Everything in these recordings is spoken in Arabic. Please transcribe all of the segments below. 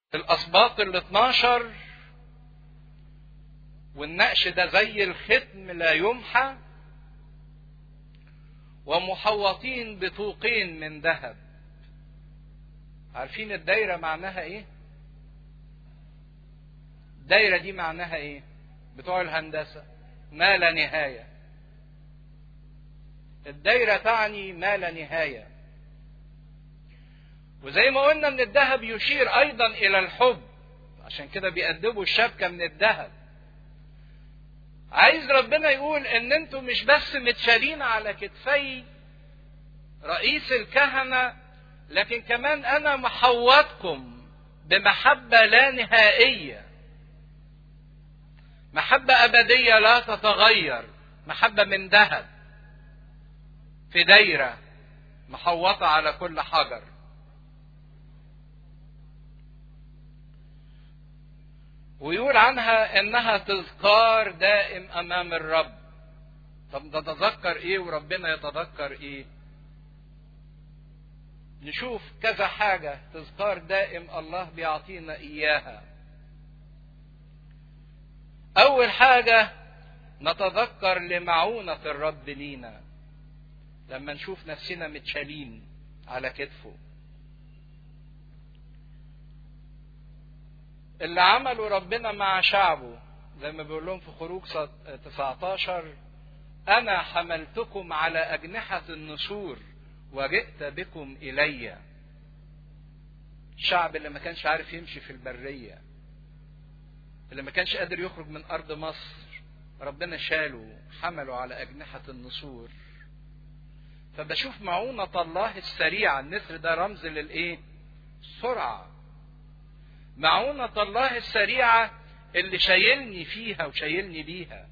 الأسباط ال12 والنقش ده زي الختم لا يمحى، ومحوطين بطوقين من ذهب. عارفين الدايرة معناها ايه؟ الدايرة دي معناها ايه؟ بتوع الهندسة ما لا نهاية. الدايرة تعني ما لا نهاية. وزي ما قلنا ان الذهب يشير ايضا الى الحب، عشان كده بيقدموا الشبكة من الذهب. عايز ربنا يقول ان انتم مش بس متشالين على كتفي رئيس الكهنة، لكن كمان انا محوطكم بمحبة لا نهائية، محبة ابدية لا تتغير، محبة من ذهب في دايرة محوطة على كل حجر. ويقول عنها انها تذكار دائم امام الرب. طب نتذكر ايه وربنا يتذكر ايه؟ نشوف كذا حاجة تذكار دائم الله بيعطينا اياها. اول حاجة نتذكر لمعونة الرب لينا لما نشوف نفسنا متشالين على كتفه. اللي عمله ربنا مع شعبه زي ما بيقول لهم في خروج 19: أنا حملتكم على أجنحة النسور وجئت بكم إلي. الشعب اللي ما كانش عارف يمشي في البرية، اللي ما كانش قادر يخرج من أرض مصر، ربنا شاله حمله على أجنحة النسور. فبشوف معونة الله السريعة. النسر ده رمز للإيه؟ السرعة. معونة الله السريعة اللي شايلني فيها وشايلني بيها.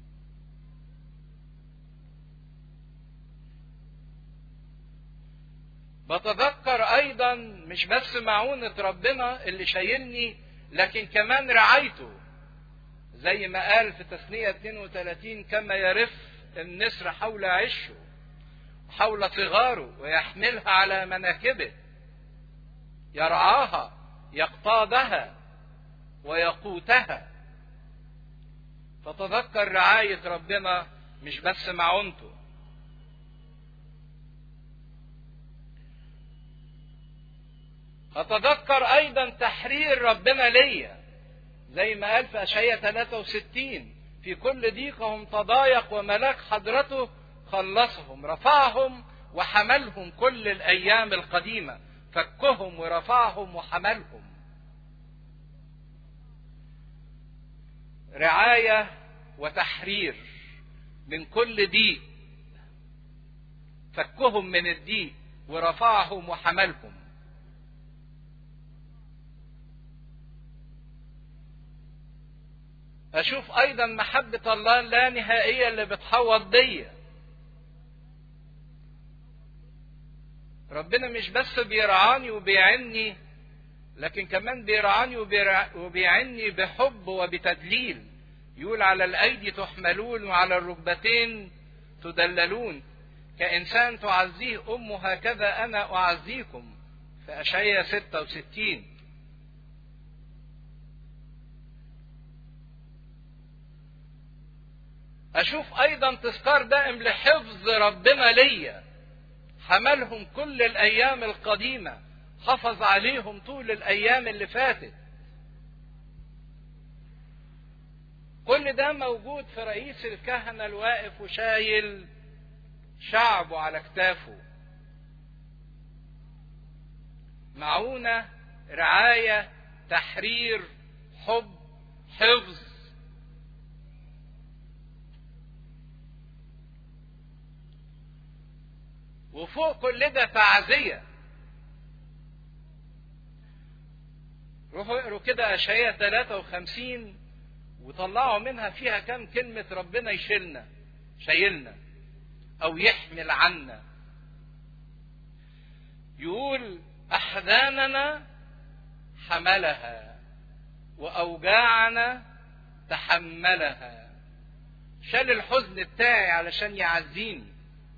بتذكر ايضا مش بس معونة ربنا اللي شايلني، لكن كمان رعايته. زي ما قال في تثنية 32: كما يرف النسر حول عشه حول صغاره ويحملها على مناكبه، يرعاها يقتادها ويقوتها. فتذكر رعاية ربنا مش بس معونته. أتذكر أيضا تحرير ربنا ليا، زي ما قال في أشعياء 63: في كل ضيقهم تضايق وملاك حضرته خلصهم، رفعهم وحملهم كل الأيام القديمة، فكهم ورفعهم وحملهم. رعاية وتحرير من كل ضيق، فكهم من الضيق ورفعهم وحملهم. أشوف أيضا محبة الله اللا نهائية اللي بتحوط بيا. ربنا مش بس بيرعاني وبيعني، لكن كمان بيرعاني وبيعني بحب وبتدليل. يقول: على الأيدي تحملون وعلى الركبتين تدللون، كإنسان تعزيه أمه هكذا أنا أعزيكم، في أشعياء 66. أشوف أيضا تذكار دائم لحفظ ربنا ليا. حملهم كل الأيام القديمة، حفظ عليهم طول الأيام اللي فاتت. كل ده موجود في رئيس الكهنة الواقف وشايل شعبه على كتافه. معونة، رعاية، تحرير، حب، حفظ. وفوق كل ده تعزية. روحوا اقروا كده أشعياء 53 وطلعوا منها فيها كم كلمة ربنا يشيلنا، شايلنا أو يحمل عنا. يقول: أحزاننا حملها وأوجاعنا تحملها. شال الحزن بتاعي علشان يعزيني.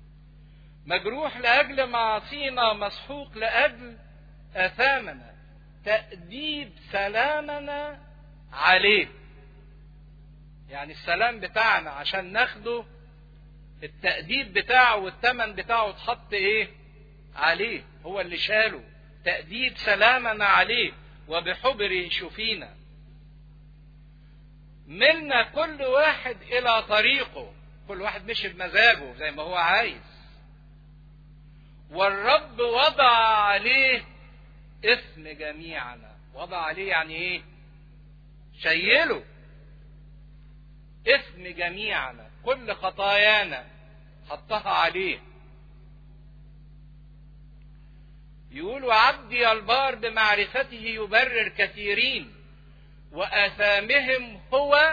مجروح لأجل معاصينا، مسحوق لأجل آثامنا. تأديب سلامنا عليه. يعني السلام بتاعنا عشان ناخده التأديب بتاعه والثمن بتاعه اتحط ايه؟ عليه، هو اللي شاله. تأديب سلامنا عليه وبحبر يشوفينا. ملنا كل واحد الى طريقه، كل واحد مشي بمزاجه زي ما هو عايز، والرب وضع عليه اثم جميعنا. وضع عليه يعني ايه؟ شيله اثم جميعنا، كل خطايانا حطها عليه. يقول وعبدي البار بمعرفته يبرر كثيرين وآثامهم هو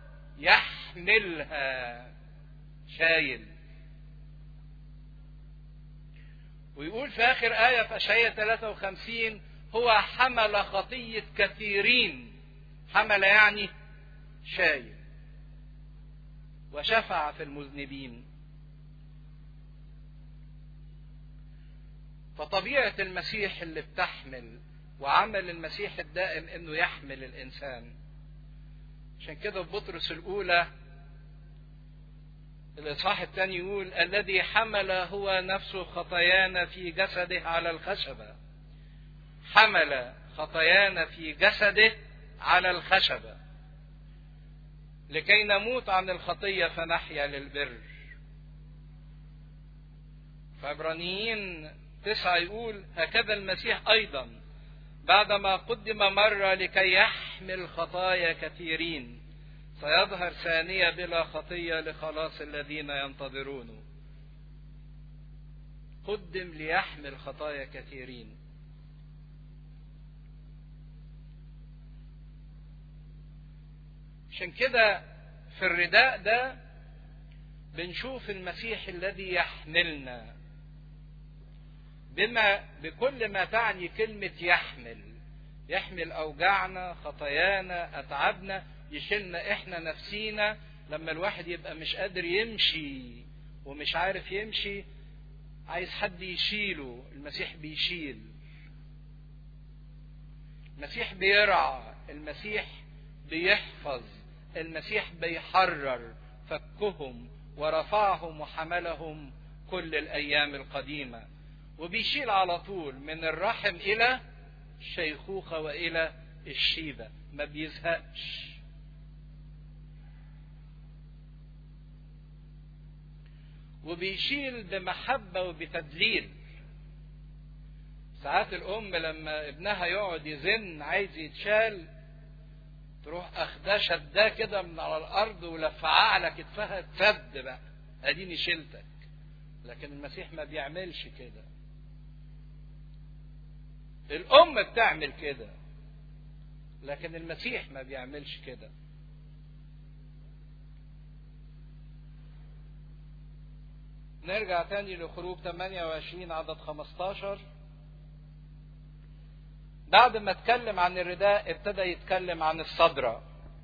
يحملها. شايل. ويقول في آخر آية في أشعياء 53 هو حمل خطية كثيرين. حمل يعني شايل. وشفع في المذنبين. فطبيعة المسيح اللي بتحمل، وعمل المسيح الدائم انه يحمل الانسان. عشان كده في بطرس الاولى الاصحاح الثاني يقول الذي حمل هو نفسه خطايانا في جسده على الخشبة. حمل خطايانا في جسده على الخشبة لكي نموت عن الخطية فنحيا للبر. فعبرانيين 9 يقول هكذا المسيح أيضا بعدما قدم مرة لكي يحمل خطايا كثيرين سيظهر ثانية بلا خطية لخلاص الذين ينتظرونه. قدم ليحمل خطايا كثيرين. عشان كده في الرداء ده بنشوف المسيح الذي يحملنا بكل ما تعني كلمة يحمل أوجاعنا، خطايانا، أتعابنا، يشيلنا إحنا نفسينا. لما الواحد يبقى مش قادر يمشي ومش عارف يمشي عايز حد يشيله، المسيح بيشيل. المسيح بيرعى، المسيح بيحفظ، المسيح بيحرر. فكهم ورفعهم وحملهم كل الأيام القديمة. وبيشيل على طول من الرحم إلى الشيخوخة وإلى الشيبة، ما بيزهقش. وبيشيل بمحبة وبتدليل. ساعات الأم لما ابنها يقعد يزن عايز يتشال تروح أخداه شداه كده من على الأرض ولفعاه على كتفها، تسد بقى أديني شلتك. لكن المسيح ما بيعملش كده. الأم بتعمل كده لكن المسيح ما بيعملش كده. نرجع تاني لخروج 28 عدد 15. بعد ما اتكلم عن الرداء ابتدى يتكلم عن الصدرة.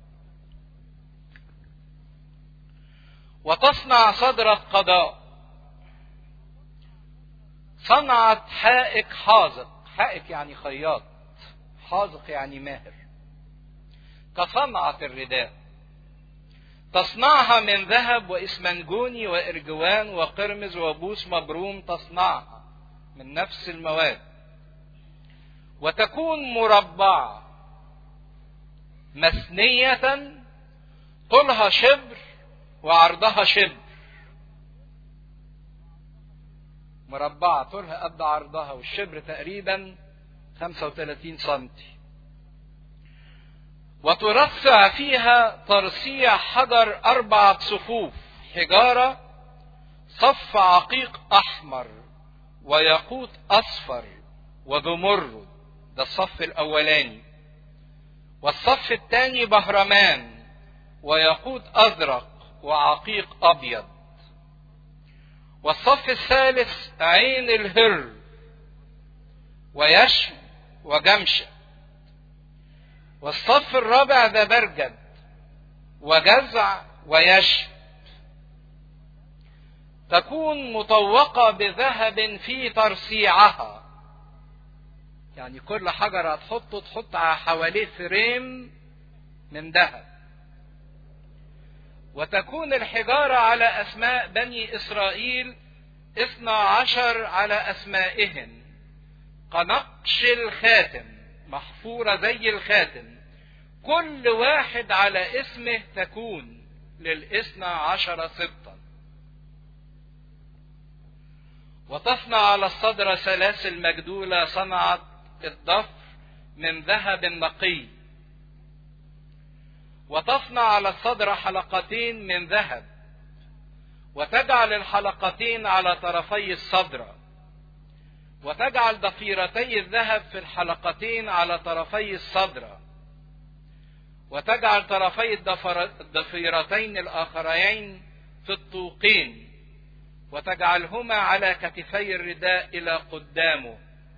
وتصنع صدرة قضاء. صنعت حائك حاذق. حائك يعني خياط، حاذق يعني ماهر. كصنعة الرداء. تصنعها من ذهب وإسمنجوني وإرجوان وقرمز وبوس مبروم. تصنعها من نفس المواد. وتكون مربعة مثنية طولها شبر وعرضها شبر. مربعة طولها قد عرضها، والشبر تقريبا 35 سنتي. وترصع فيها ترصيع حجر 4 صفوف حجارة، صف عقيق أحمر وياقوت أصفر وزمرد. ده الصف الأولاني. والصف الثاني بهرمان وياقوت أزرق وعقيق أبيض. والصف الثالث عين الهر ويشم وجمشة. والصف الرابع زبرجد وجزع ويشم. تكون مطوقة بذهب في ترصيعها. يعني كل حجر هتحطه تحط حواليه فريم من ذهب. وتكون الحجارة على أسماء بني إسرائيل 12 على أسمائهم كنقش الخاتم، محفورة زي الخاتم، كل واحد على اسمه تكون لل12 سبطا. وتصنع على الصدر سلاسل مجدولة صنعت الضفر من ذهب نقي. وتصنع على الصدر حلقتين من ذهب، وتجعل الحلقتين على طرفي الصدر، وتجعل ضفيرتي الذهب في الحلقتين على طرفي الصدر، وتجعل طرفي الضفيرتين الآخرين في الطوقين، وتجعلهما على كتفي الرداء إلى قدامه،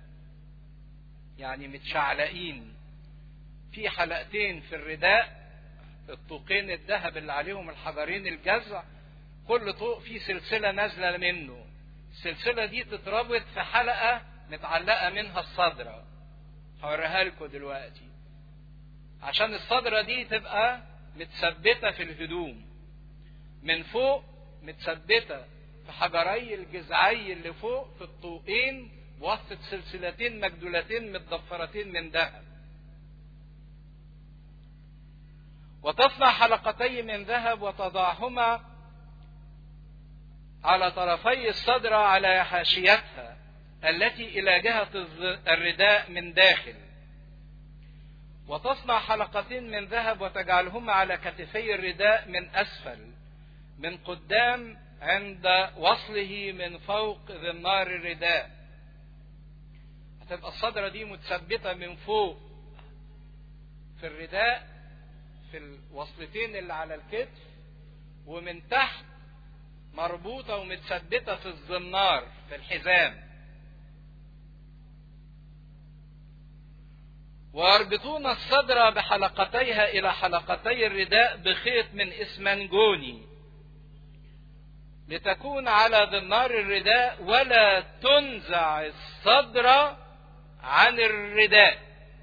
يعني متشعلقين في حلقتين في الرداء، الطوقين الذهب اللي عليهم الحجرين الجزع، كل طوق فيه سلسلة نازلة منه، السلسلة دي تتربط في حلقة متعلقة منها الصدرة. هوريها لكم دلوقتي عشان الصدرة دي تبقى متثبتة في الهدوم من فوق، متثبتة في حجري الجذعي اللي فوق في الطوقين بواسطة سلسلتين مجدولتين متضفرتين من ذهب. وتصنع حلقتي من ذهب وتضعهما على طرفي الصدر على حاشيتها التي إلى جهة الرداء من داخل. وتصنع حلقتين من ذهب وتجعلهما على كتفي الرداء من أسفل من قدام عند وصله من فوق ذنار الرداء. هتبقى الصدرة دي متثبتة من فوق في الرداء في الوصلتين اللي على الكتف، ومن تحت مربوطة ومتثبتة في الزنار في الحزام. ويربطون الصدر بحلقتيها إلى حلقتي الرداء بخيط من إسمنجوني لتكون على ذنار الرداء، ولا تنزع الصدر عن الرداء،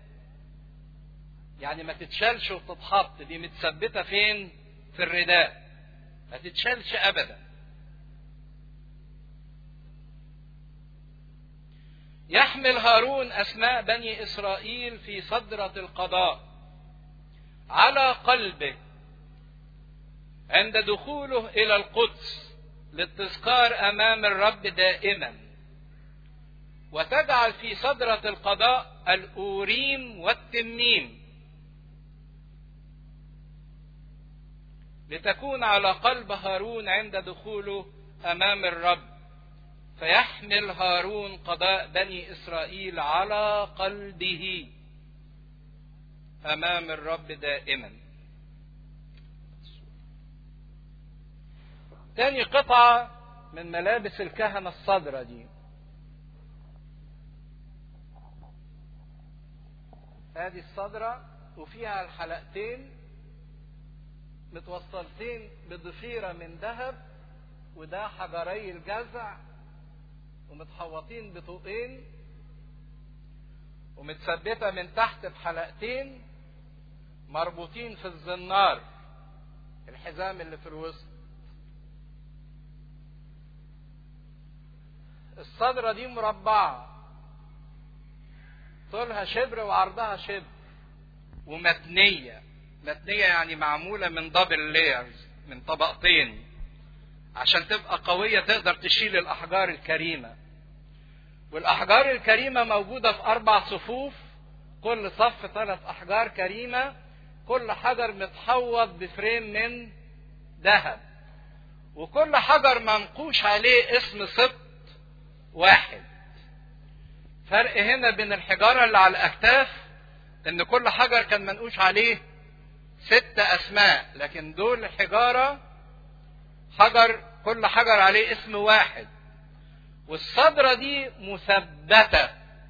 يعني ما تتشالش وتتحط، دي متثبتة فين؟ في الرداء، ما تتشالش أبدا. يحمل هارون أسماء بني إسرائيل في صدرة القضاء على قلبه عند دخوله إلى القدس للتذكار أمام الرب دائما. وتجعل في صدرة القضاء الأوريم والتميم لتكون على قلب هارون عند دخوله أمام الرب، فيحمل هارون قضاء بني إسرائيل على قلبه أمام الرب دائما. تاني قطعة من ملابس الكهنة الصدرة دي، هذه الصدرة وفيها الحلقتين متوصلتين بضفيرة من ذهب، وده حجري الجزع ومتحوطين بطوقين، ومتثبتة من تحت بحلقتين مربوطين في الزنار الحزام اللي في الوسط. الصدرة دي مربعة، طولها شبر وعرضها شبر، ومتنية. متنية يعني معمولة من دبل لايرز، من طبقتين، عشان تبقى قوية تقدر تشيل الأحجار الكريمة. والأحجار الكريمة موجودة في 4 صفوف، كل صف 3 أحجار كريمة، كل حجر متحوط بفريم من ذهب، وكل حجر منقوش عليه اسم سبط واحد. فرق هنا بين الحجارة اللي على الأكتاف إن كل حجر كان منقوش عليه 6 أسماء، لكن دول حجارة حجر كل حجر عليه اسم واحد. والصدرة دي مثبتة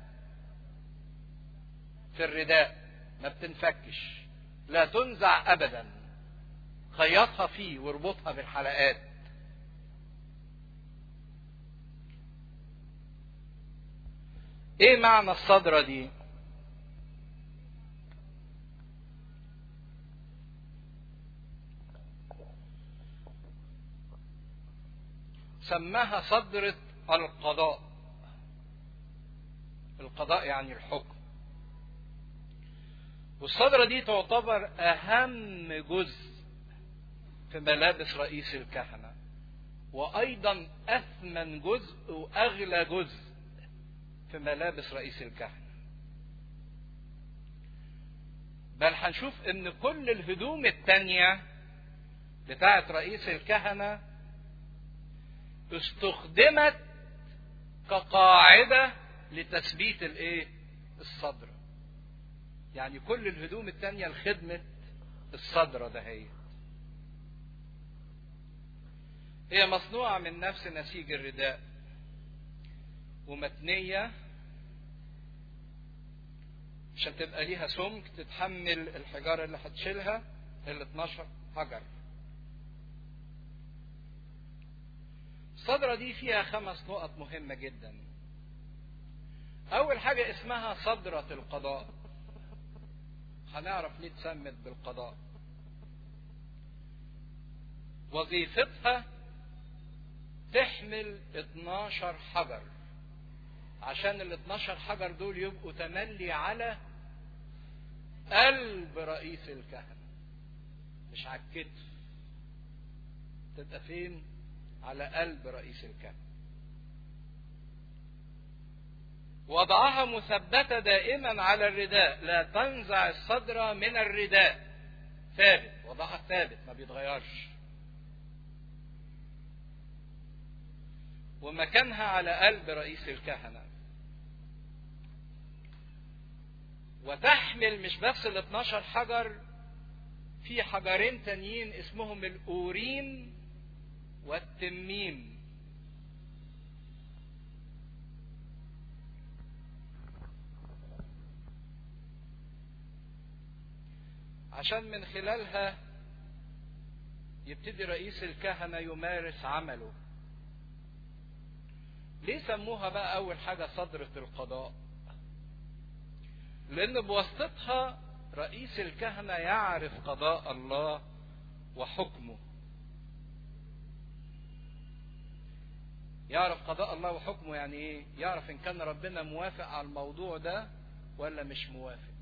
في الرداء، ما بتنفكش، لا تنزع أبدا، خيطها فيه واربطها بالحلقات. ايه معنى الصدرة دي؟ سماها صدرة القضاء. القضاء يعني الحكم. والصدرة دي تعتبر أهم جزء في ملابس رئيس الكهنة، وأيضا أثمن جزء وأغلى جزء في ملابس رئيس الكهنة. بل هنشوف إن كل الهدوم التانية بتاعت رئيس الكهنة استخدمت كقاعدة لتثبيت الصدر. يعني كل الهدوم التانية لخدمة الصدر ده هي مصنوعة من نفس نسيج الرداء، ومتنية عشان تبقى ليها سمك تتحمل الحجارة اللي هتشيلها 12 حجر. الصدرة دي فيها 5 نقط مهمة جدا. أول حاجة اسمها صدرة القضاء. هنعرف ليه اتسمت بالقضاء. وظيفتها تحمل 12 حجر، عشان ال 12 حجر دول يبقوا تملي على قلب رئيس الكهنة، مش على الكتف. تبقى فين؟ على قلب رئيس الكهنة. وضعها مثبتة دائما على الرداء، لا تنزع الصدرة من الرداء، ثابت، وضعها ثابت ما بيتغيرش. ومكانها على قلب رئيس الكهنة. وتحمل مش بس ال 12 حجر، في حجرين تانيين اسمهم الأوريم والتميم. عشان من خلالها يبتدي رئيس الكهنة يمارس عمله. ليه سموها بقى أول حاجة صدرة القضاء؟ لأن بواسطتها رئيس الكهنة يعرف قضاء الله وحكمه. يعرف قضاء الله وحكمه يعني ايه؟ يعرف ان كان ربنا موافق على الموضوع ده ولا مش موافق.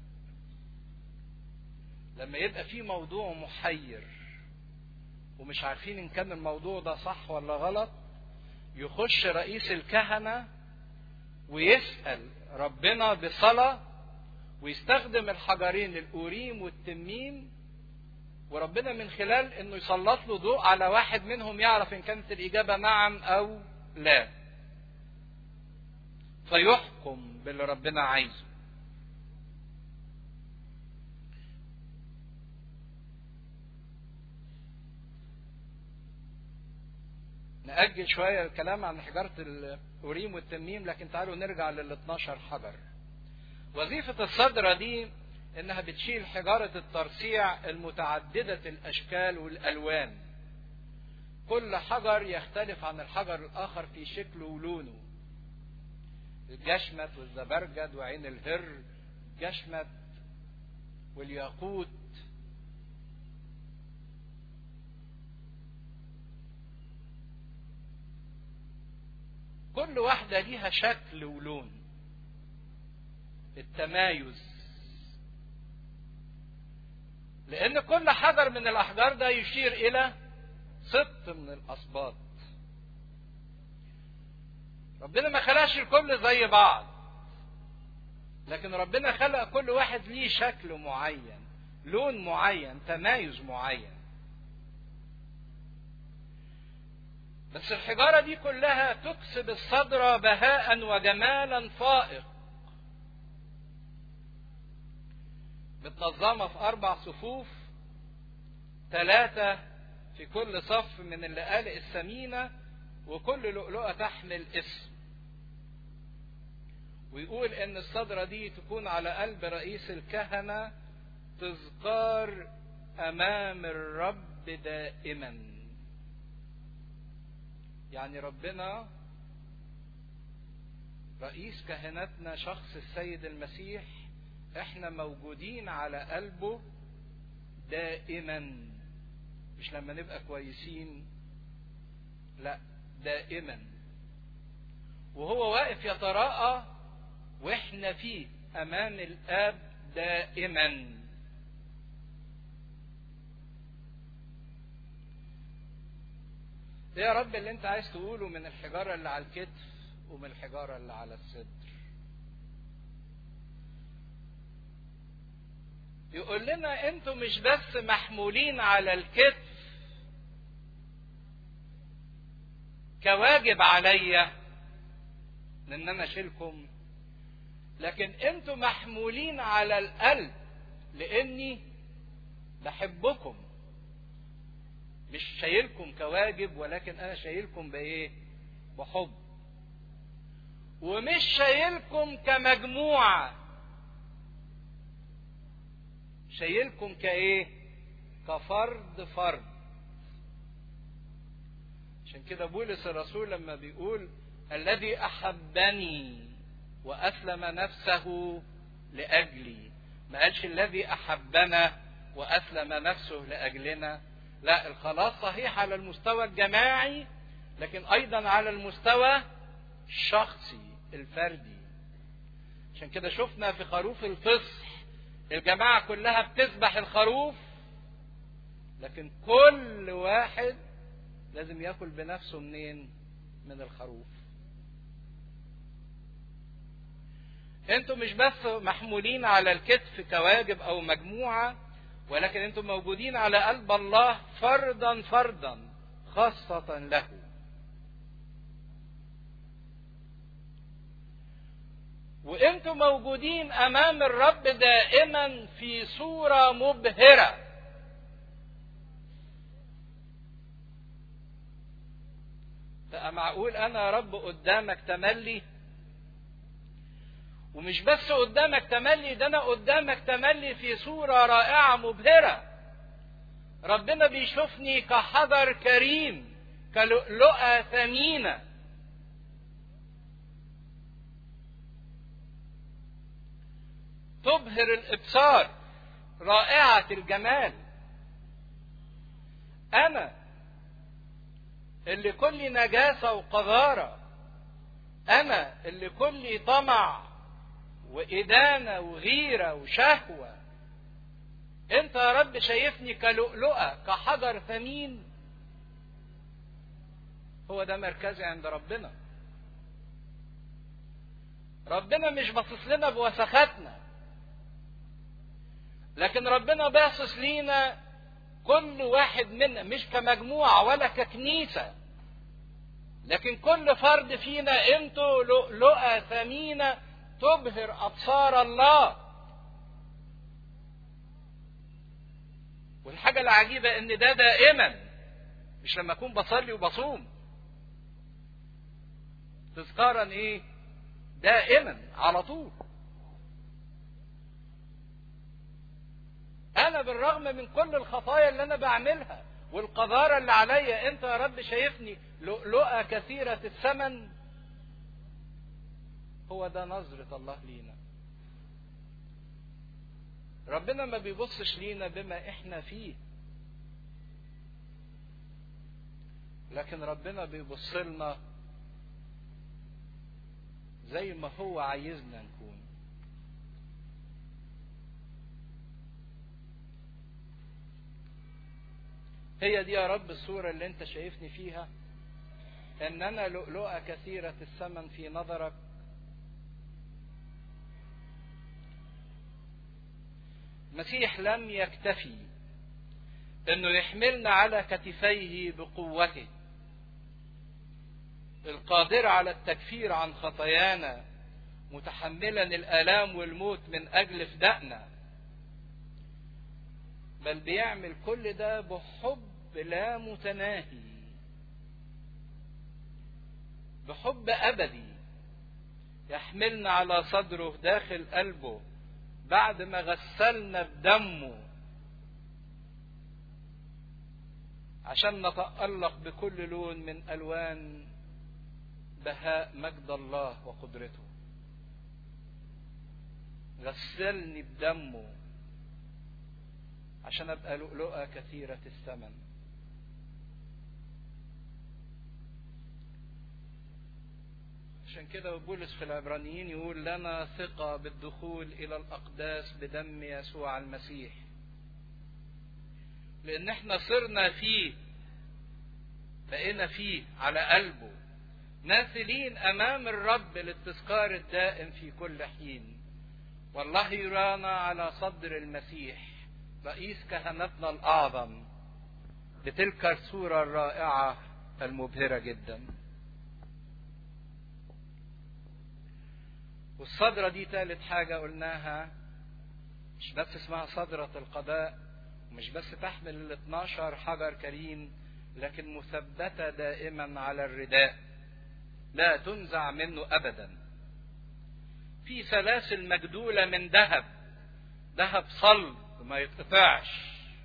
لما يبقى في موضوع محير ومش عارفين ان كان الموضوع ده صح ولا غلط، يخش رئيس الكهنة ويسأل ربنا بصلاة، ويستخدم الحجرين الأوريم والتميم، وربنا من خلال انه يسلط له ضوء على واحد منهم يعرف ان كانت الإجابة نعم او لا، فيحكم باللي ربنا عايزه. نأجل شوية الكلام عن حجارة الأوريم والتميم، لكن تعالوا نرجع لل 12 حجر. وظيفة الصدرة دي انها بتشيل حجارة الترصيع المتعددة الاشكال والالوان. كل حجر يختلف عن الحجر الاخر في شكله ولونه. الجشمت والزبرجد وعين الهر، الجشمت والياقوت، كل واحدة ليها شكل ولون. التمايز، لأن كل حجر من الأحجار ده يشير إلى سبط من الأسباط. ربنا ما خلقش الكل زي بعض، لكن ربنا خلق كل واحد ليه شكل معين، لون معين، تمايز معين. بس الحجارة دي كلها تكسب الصدر بهاء وجمالا فائق. متنظمة في 4 صفوف، 3 في كل صف من اللآلئ الثمينة، وكل لؤلؤة تحمل اسم. ويقول ان الصدرة دي تكون على قلب رئيس الكهنة تذكار امام الرب دائما. يعني ربنا رئيس كهنتنا شخص السيد المسيح، احنا موجودين على قلبه دائما، مش لما نبقى كويسين، لا دائما. وهو واقف يتراءى واحنا فيه امام الاب دائما. ايه يا رب اللي انت عايز تقوله من الحجارة اللي على الكتف ومن الحجارة اللي على الصدر؟ يقول لنا انتوا مش بس محمولين على الكتف كواجب عليا ان انا اشيلكم، لكن انتوا محمولين على القلب لاني بحبكم. مش شايلكم كواجب، ولكن انا شايلكم بايه؟ بحب. ومش شايلكم كمجموعة، شايلكم كايه؟ كفرد فرد. عشان كده بولس الرسول لما بيقول الذي احبني واسلم نفسه لاجلي، ما قالش الذي احبنا واسلم نفسه لاجلنا. لا، الخلاص صحيح على المستوى الجماعي، لكن ايضا على المستوى الشخصي الفردي. عشان كده شفنا في خروف الفصح الجماعة كلها بتذبح الخروف، لكن كل واحد لازم ياكل بنفسه منين؟ من الخروف. انتوا مش بس محمولين على الكتف كواجب او مجموعة، ولكن انتم موجودين على قلب الله فردا فردا خاصة له. وانتم موجودين امام الرب دائما في صورة مبهرة. بقى معقول انا يا رب قدامك تملي؟ ومش بس قدامك تملي، ده انا قدامك تملي في صورة رائعة مبهرة. ربنا بيشوفني كحجر كريم، كلؤلؤة ثمينة. تبهر الابصار، رائعة الجمال. انا اللي كلي نجاسة وقذارة، انا اللي كلي طمع وإدانة وغيرة وشهوة، انت يا رب شايفني كلؤلؤة كحجر ثمين. هو ده مركزي عند ربنا. ربنا مش باصص لنا بوسخاتنا، لكن ربنا باصص لينا كل واحد منا، مش كمجموعة ولا ككنيسة، لكن كل فرد فينا انتوا لؤلؤة ثمينة تبهر أبصار الله. والحاجة العجيبة ان ده دائما، مش لما اكون بصلي وبصوم. تذكارا ايه؟ دائما على طول. انا بالرغم من كل الخطايا اللي انا بعملها والقذارة اللي عليا، انت يا رب شايفني لؤلؤة كثيرة الثمن. هو ده نظرة الله لينا. ربنا ما بيبصش لينا بما احنا فيه، لكن ربنا بيبص لنا زي ما هو عايزنا نكون. هي دي يا رب الصورة اللي انت شايفني فيها، ان انا لؤلؤة كثيرة الثمن في نظرك. المسيح لم يكتفي انه يحملنا على كتفيه بقوته القادرة على التكفير عن خطايانا، متحملا الآلام والموت من اجل فدائنا، بل بيعمل كل ده بحب لا متناهي، بحب أبدي. يحملنا على صدره داخل قلبه بعد ما غسلنا بدمه، عشان نتألق بكل لون من ألوان بهاء مجد الله وقدرته. غسلني بدمه عشان ابقى لؤلؤة كثيرة الثمن. عشان كده بولس في العبرانيين يقول لنا ثقة بالدخول إلى الأقداس بدم يسوع المسيح، لأن احنا صرنا فيه، بقينا فيه على قلبه، ناثلين أمام الرب للتذكار الدائم في كل حين. والله يرانا على صدر المسيح رئيس كهنتنا الأعظم بتلك الصورة الرائعة المبهرة جدا. والصدرة دي ثالث حاجة قلناها، مش بس اسمها صدرة القضاء، ومش بس تحمل ال 12 حجر كريم، لكن مثبتة دائما على الرداء لا تنزع منه أبدا. في سلاسل مجدولة من ذهب، ذهب صلب وما يتقطعش،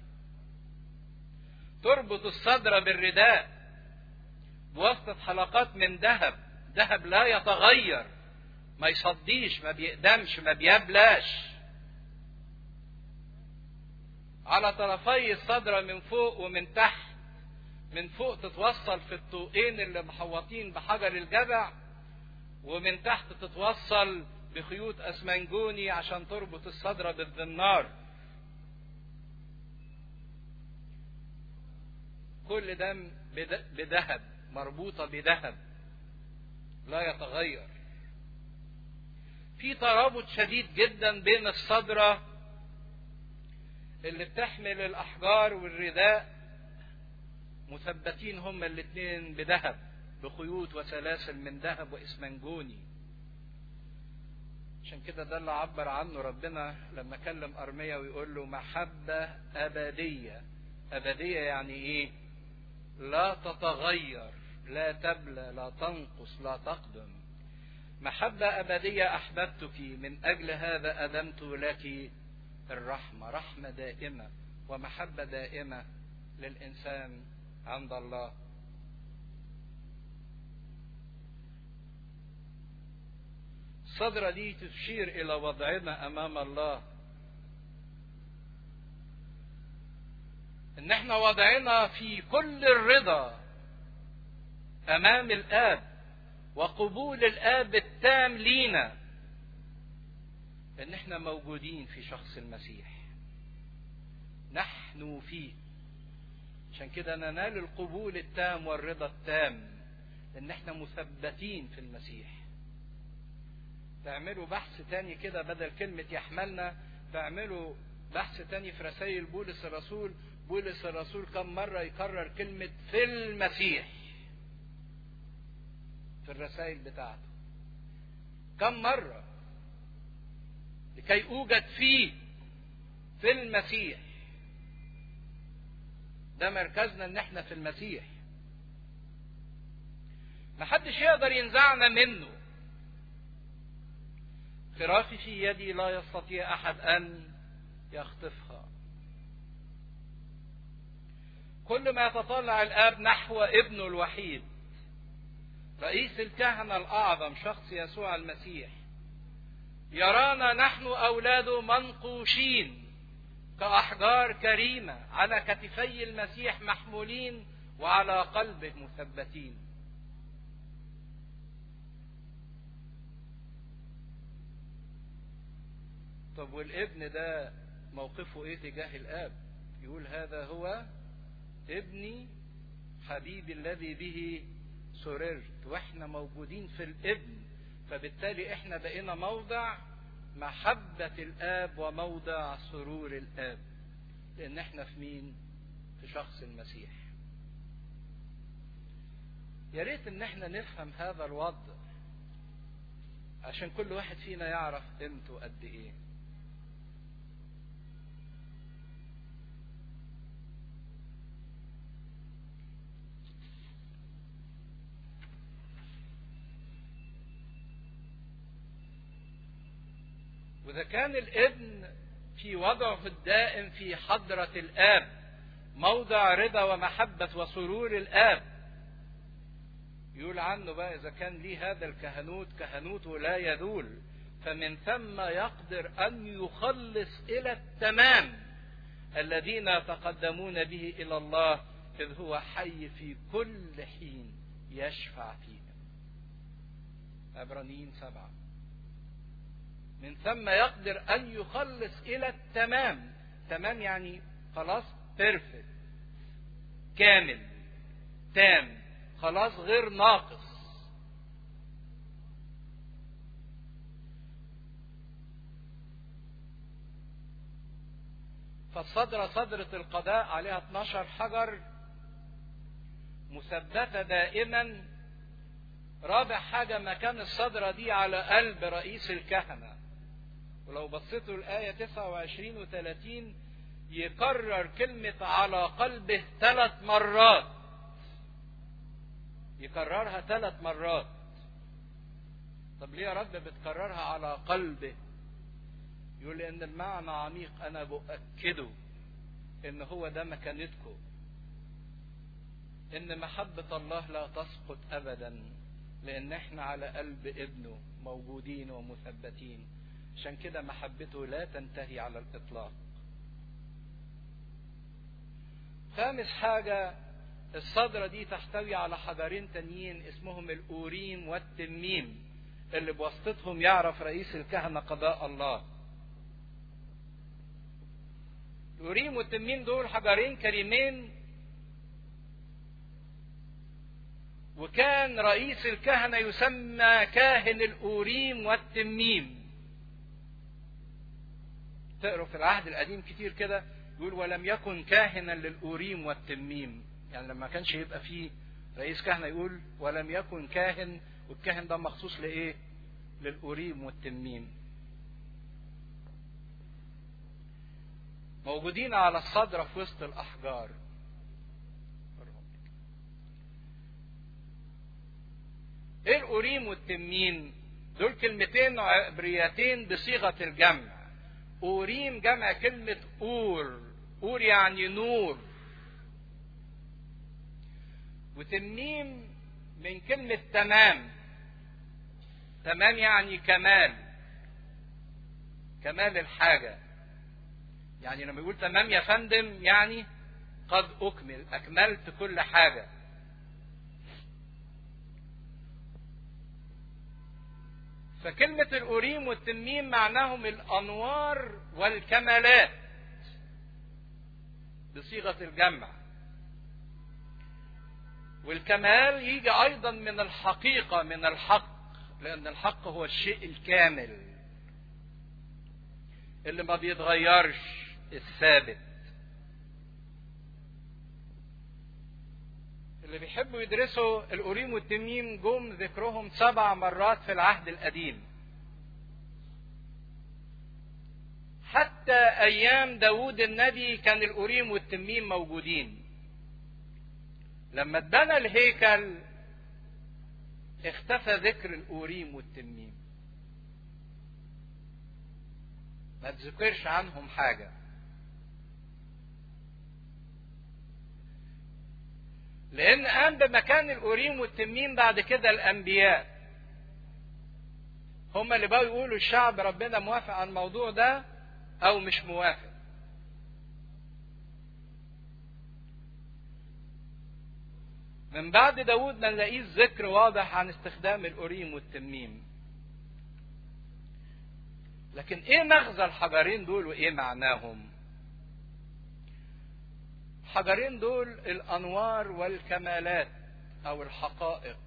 تربط الصدر بالرداء بواسطة حلقات من ذهب، ذهب لا يتغير، ما يصديش، ما بيقدمش، ما بيبلاش. على طرفي الصدر من فوق ومن تحت، من فوق تتوصل في الطوقين اللي محوطين بحجر الجذع، ومن تحت تتوصل بخيوط اسمنجوني عشان تربط الصدر بالذنار. كل ده بذهب، مربوطة بذهب لا يتغير. في ترابط شديد جدا بين الصدرة اللي بتحمل الأحجار والرداء، مثبتين هما الاثنين بذهب، بخيوط وسلاسل من ذهب وإسمنجوني. عشان كده ده اللي عبر عنه ربنا لما كلم أرميا ويقول له محبة أبدية. أبدية يعني إيه؟ لا تتغير، لا تبلى، لا تنقص، لا تقدم. محبة أبدية أحببتك، من أجل هذا أدمت لك الرحمة. رحمة دائمة ومحبة دائمة للإنسان عند الله. الصدرة دي تشير إلى وضعنا أمام الله، إن احنا وضعنا في كل الرضا أمام الآب وقبول الآب التام لينا، إن احنا موجودين في شخص المسيح، نحن فيه. عشان كده ننال القبول التام والرضا التام، إن احنا مثبتين في المسيح. تعملوا بحث تاني كده، بدل كلمة يحملنا تعملوا بحث تاني في رسائل بولس الرسول. بولس الرسول كم مرة يكرر كلمة في المسيح في الرسائل بتاعته؟ كم مرة؟ لكي أوجد فيه في المسيح. ده مركزنا، ان احنا في المسيح، محدش يقدر ينزعنا منه. خرافي في يدي لا يستطيع أحد أن يخطفها. كل ما يتطلع الآب نحو ابنه الوحيد، رئيس الكهنة الأعظم شخص يسوع المسيح، يرانا نحن أولاده منقوشين كأحجار كريمة على كتفي المسيح محمولين وعلى قلبه مثبتين. طب والابن ده موقفه ايه تجاه الآب؟ يقول هذا هو ابني حبيبي الذي به سررت. واحنا موجودين في الابن، فبالتالي احنا بقينا موضع محبة الآب وموضع سرور الآب، لأن احنا في مين؟ في شخص المسيح. يا ريت ان احنا نفهم هذا الوضع عشان كل واحد فينا يعرف قيمته قد ايه. وإذا كان الابن في وضعه الدائم في حضرة الآب، موضع رضا ومحبة وسرور الآب، يقول عنه بقى إذا كان ليه هذا الكهنوت كهنوته لا يذول، فمن ثم يقدر أن يخلص إلى التمام الذين يتقدمون به إلى الله، إذ هو حي في كل حين يشفع فيهم. عبرانيين 7. من ثم يقدر أن يخلص إلى التمام. تمام يعني خلاص بيرفكت، كامل، تام، خلاص غير ناقص. فالصدرة صدرة القضاء عليها 12 حجر مثبتة دائما. رابع حاجة مكان الصدرة دي على قلب رئيس الكهنة. ولو بصيتوا الآية 29 و 30 يكرر كلمة على قلبه 3 مرات. يكررها 3 مرات. طب ليه يا رب بتكررها على قلبه؟ يقول لي ان المعنى عميق، انا بأكده ان هو ده مكانتكم، ان محبة الله لا تسقط ابدا، لان احنا على قلب ابنه موجودين ومثبتين. عشان كده محبته لا تنتهي على الاطلاق. خامس حاجة، الصدرة دي تحتوي على حجرين تانيين اسمهم الأوريم والتميم، اللي بواسطتهم يعرف رئيس الكهنة قضاء الله. الأوريم والتميم دول حجرين كريمين، وكان رئيس الكهنة يسمى كاهن الأوريم والتميم. تقروا في العهد القديم كتير كده يقول ولم يكن كاهنا للأوريم والتميم، يعني لما كانش يبقى فيه رئيس كهنة يقول ولم يكن كاهن، والكاهن ده مخصوص لإيه؟ للأوريم والتميم. موجودين على الصدرة في وسط الأحجار. ايه الأوريم والتميم؟ دول كلمتين عبريتين بصيغة الجمع. أوريم جمع كلمة أور، أور يعني نور. وتميم من كلمة تمام، تمام يعني كمال، كمال الحاجة. يعني لما يقول تمام يا فندم يعني قد أكمل، أكملت كل حاجة. فكلمة الأوريم والتميم معناهم الأنوار والكمالات بصيغة الجمع. والكمال يجي أيضا من الحقيقة، من الحق، لأن الحق هو الشيء الكامل اللي ما بيتغيرش، الثابت. اللي بيحبوا يدرسوا الأوريم والتميم جم ذكرهم 7 مرات في العهد القديم. حتى أيام داود النبي كان الأوريم والتميم موجودين. لما اتبنى الهيكل اختفى ذكر الأوريم والتميم، ما تذكرش عنهم حاجة. لأن قام بمكان الأوريم والتميم بعد كده الأنبياء، هم اللي بقوا يقولوا الشعب ربنا موافق على الموضوع ده أو مش موافق. من بعد داود ما نلاقيه ذكر واضح عن استخدام الأوريم والتميم. لكن إيه مغزى الحجرين دول وإيه معناهم؟ الحجرين دول الأنوار والكمالات أو الحقائق.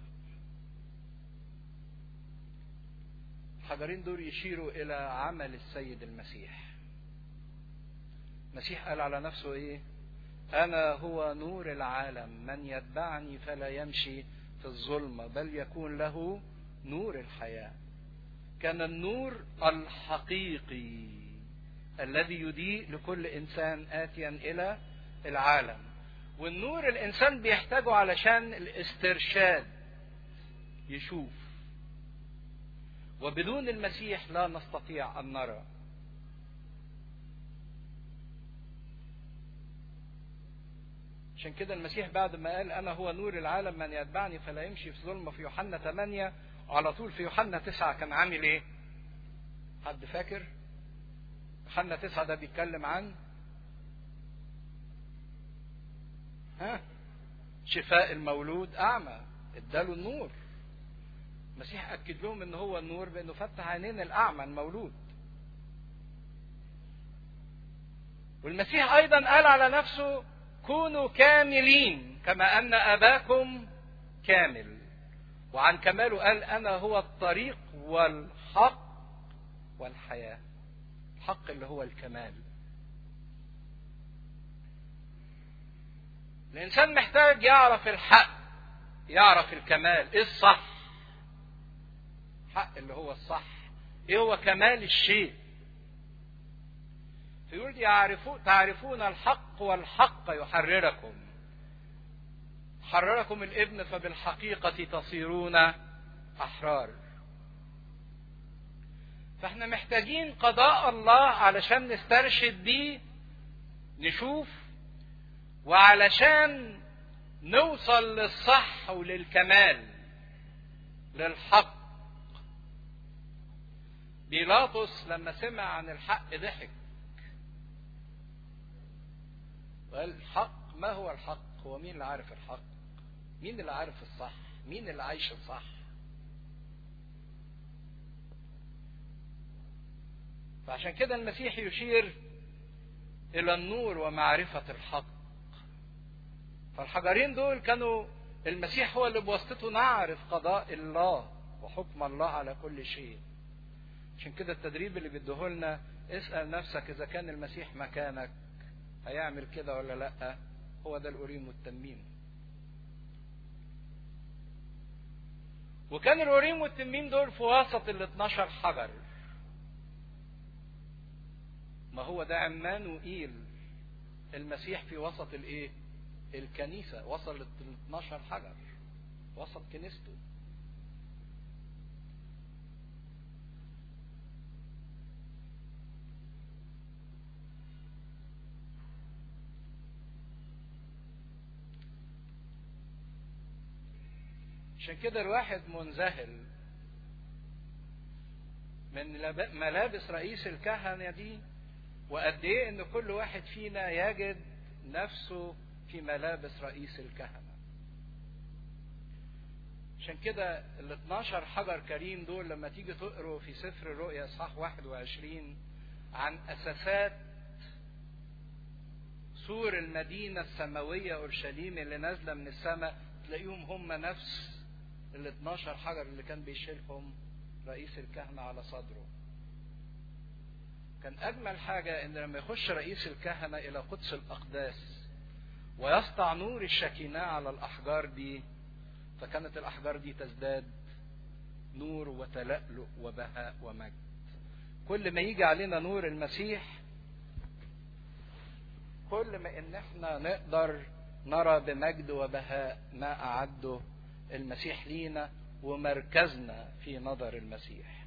الحجرين دول يشيروا إلى عمل السيد المسيح. المسيح قال على نفسه إيه؟ أنا هو نور العالم، من يتبعني فلا يمشي في الظلمة بل يكون له نور الحياة. كان النور الحقيقي الذي يضيء لكل إنسان آتيا إلى العالم. والنور الإنسان بيحتاجه علشان الاسترشاد، يشوف. وبدون المسيح لا نستطيع أن نرى. عشان كده المسيح بعد ما قال أنا هو نور العالم، من يتبعني فلا يمشي في ظلمة في يوحنا 8، على طول في يوحنا 9 كان عامل إيه؟ حد فاكر؟ يوحنا 9 ده بيتكلم عن شفاء المولود اعمى، اداله النور. المسيح اكد لهم ان هو النور بانه فتح عينين الاعمى المولود. والمسيح ايضا قال على نفسه كونوا كاملين كما ان اباكم كامل. وعن كماله قال انا هو الطريق والحق والحياة. الحق اللي هو الكمال. الانسان محتاج يعرف الحق، يعرف الكمال. ايه الصح؟ الحق اللي هو الصح. ايه هو كمال الشيء؟ فيقول تعرفون الحق والحق يحرركم. حرركم الابن فبالحقيقة تصيرون أحرار. فاحنا محتاجين قضاء الله علشان نسترشد بيه، نشوف، وعلشان نوصل للصح وللكمال للحق. بيلاطس لما سمع عن الحق ضحك وقال الحق، ما هو الحق؟ هو مين اللي عارف الحق؟ مين اللي عارف الصح؟ مين اللي عايش الصح؟ فعشان كده المسيح يشير الى النور ومعرفة الحق. فالحجرين دول كانوا المسيح هو اللي بواسطته نعرف قضاء الله وحكم الله على كل شيء. عشان كده التدريب اللي بيديهولنا اسأل نفسك اذا كان المسيح مكانك هيعمل كده ولا لا. هو ده الأوريم والتميم. وكان الأوريم والتميم دول في وسط ال 12 حجر. ما هو ده عمانوئيل، المسيح في وسط الايه؟ الكنيسة. وصل ال 12 حجر وسط كنيسته. عشان كده الواحد منذهل من ملابس رئيس الكهنة دي، وقد ايه ان كل واحد فينا يجد نفسه في ملابس رئيس الكهنة. عشان كده ال 12 حجر كريم دول لما تيجي تقروا في سفر الرؤيا اصحاح 21 عن اساسات سور المدينة السماوية اورشليم اللي نازلة من السماء، تلاقيهم هم نفس ال 12 حجر اللي كان بيشيلهم رئيس الكهنة على صدره. كان أجمل حاجة إن لما يخش رئيس الكهنة إلى قدس الأقداس ويسطع نور الشكينة على الأحجار دي، فكانت الأحجار دي تزداد نور وتلألؤ وبهاء ومجد. كل ما يجي علينا نور المسيح كل ما إن احنا نقدر نرى بمجد وبهاء ما أعده المسيح لينا ومركزنا في نظر المسيح.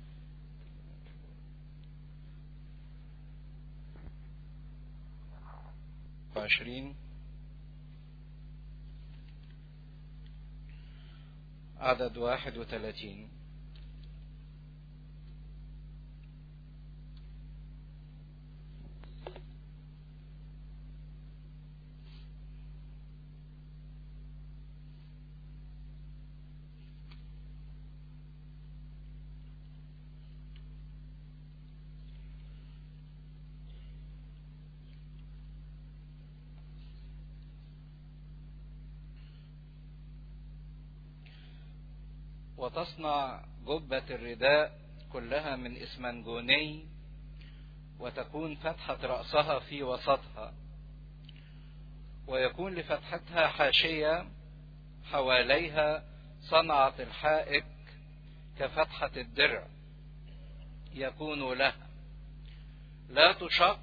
عدد 31. وتصنع جبة الرداء كلها من إسمنجوني، وتكون فتحة رأسها في وسطها، ويكون لفتحتها حاشية حواليها صنعة الحائك كفتحة الدرع يكون لها، لا تشق،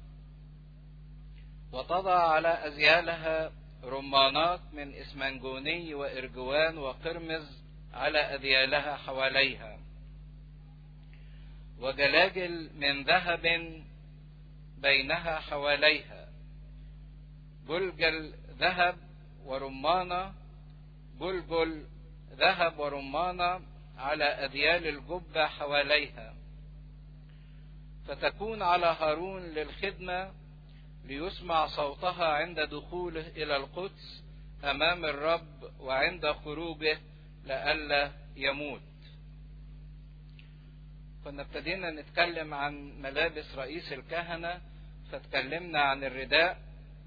وتضع على أزيالها رمانات من إسمنجوني وإرجوان وقرمز على أذيالها حواليها، وجلاجل من ذهب بينها حواليها، بلجل ذهب ورمانة، ذهب ورمانة على أذيال الجبة حواليها، فتكون على هارون للخدمة ليسمع صوتها عند دخوله إلى القدس أمام الرب وعند خروجه لئلا يموت. كنا ابتدينا نتكلم عن ملابس رئيس الكهنة، فتكلمنا عن الرداء،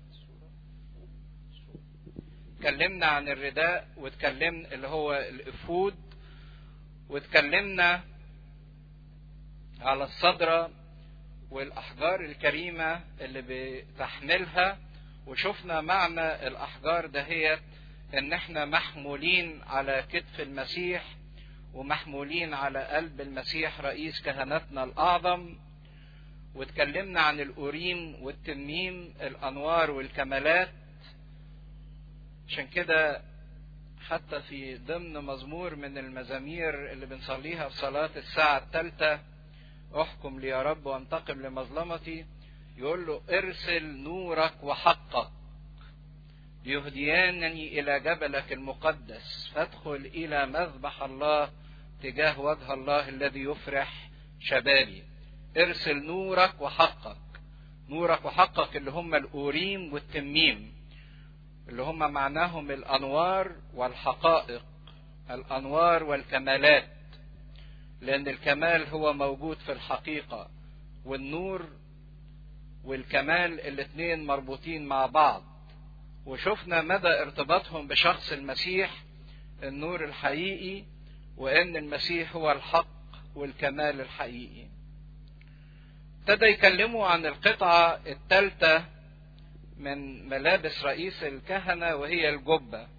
واتكلمنا اللي هو الإفود، واتكلمنا على الصدرة والأحجار الكريمة اللي بتحملها، وشفنا معنى الأحجار دهيت إن احنا محمولين على كتف المسيح ومحمولين على قلب المسيح رئيس كهنتنا الأعظم. واتكلمنا عن الأوريم والتميم، الأنوار والكمالات. عشان كده حتى في ضمن مزمور من المزامير اللي بنصليها في صلاة الساعة 3، احكم لي يا رب وانتقم لمظلمتي، يقول له ارسل نورك وحقك ليهديانني الى جبلك المقدس، فادخل الى مذبح الله تجاه وجه الله الذي يفرح شبابي. ارسل نورك وحقك. نورك وحقك اللي هم الأوريم والتميم، اللي هم معناهم الأنوار والحقائق، الأنوار والكمالات، لأن الكمال هو موجود في الحقيقة، والنور والكمال الاثنين مربوطين مع بعض. وشفنا مدى ارتباطهم بشخص المسيح، النور الحقيقي، وأن المسيح هو الحق والكمال الحقيقي. ابتدى يكلموا عن القطعة الثالثة من ملابس رئيس الكهنة، وهي الجبة.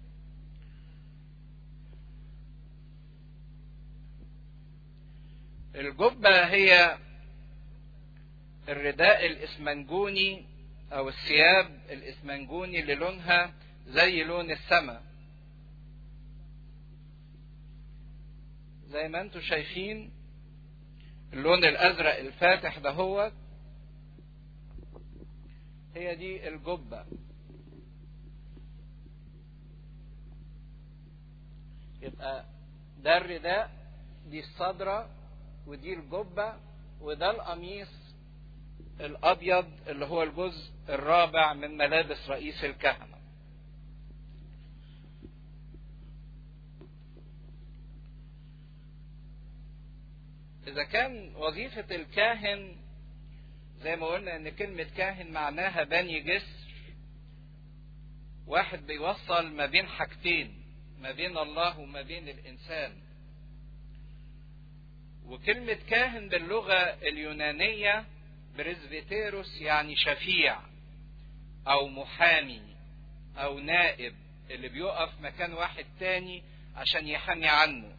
الجبة هي الرداء الإسمنجوني أو الثياب الإسمنجوني اللي لونها زي لون السماء، زي ما انتم شايفين اللون الأزرق الفاتح ده، هي دي الجبة. يبقى ده الرداء، دي الصدرة، ودي الجبة، وده القميص الأبيض اللي هو الجزء الرابع من ملابس رئيس الكهنة. إذا كان وظيفة الكاهن زي ما قلنا إن كلمة كاهن معناها بني جسر، واحد بيوصل ما بين حاجتين، ما بين الله وما بين الإنسان. وكلمة كاهن باللغة اليونانية بريزبيتيروس يعني شفيع أو محامي أو نائب، اللي بيقف مكان واحد تاني عشان يحامي عنه.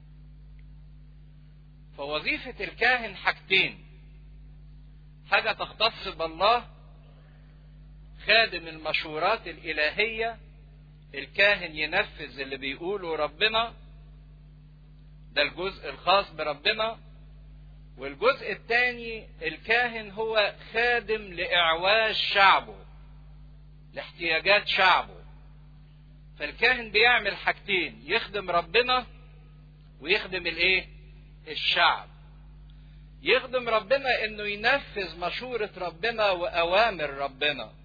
فوظيفة الكاهن حاجتين، حاجة تختص بالله، خادم المشورات الإلهية، الكاهن ينفذ اللي بيقوله ربنا، ده الجزء الخاص بربنا. والجزء الثاني الكاهن هو خادم لإعواز شعبه، لاحتياجات شعبه. فالكاهن بيعمل حاجتين، يخدم ربنا ويخدم الشعب. يخدم ربنا انه ينفذ مشورة ربنا وأوامر ربنا،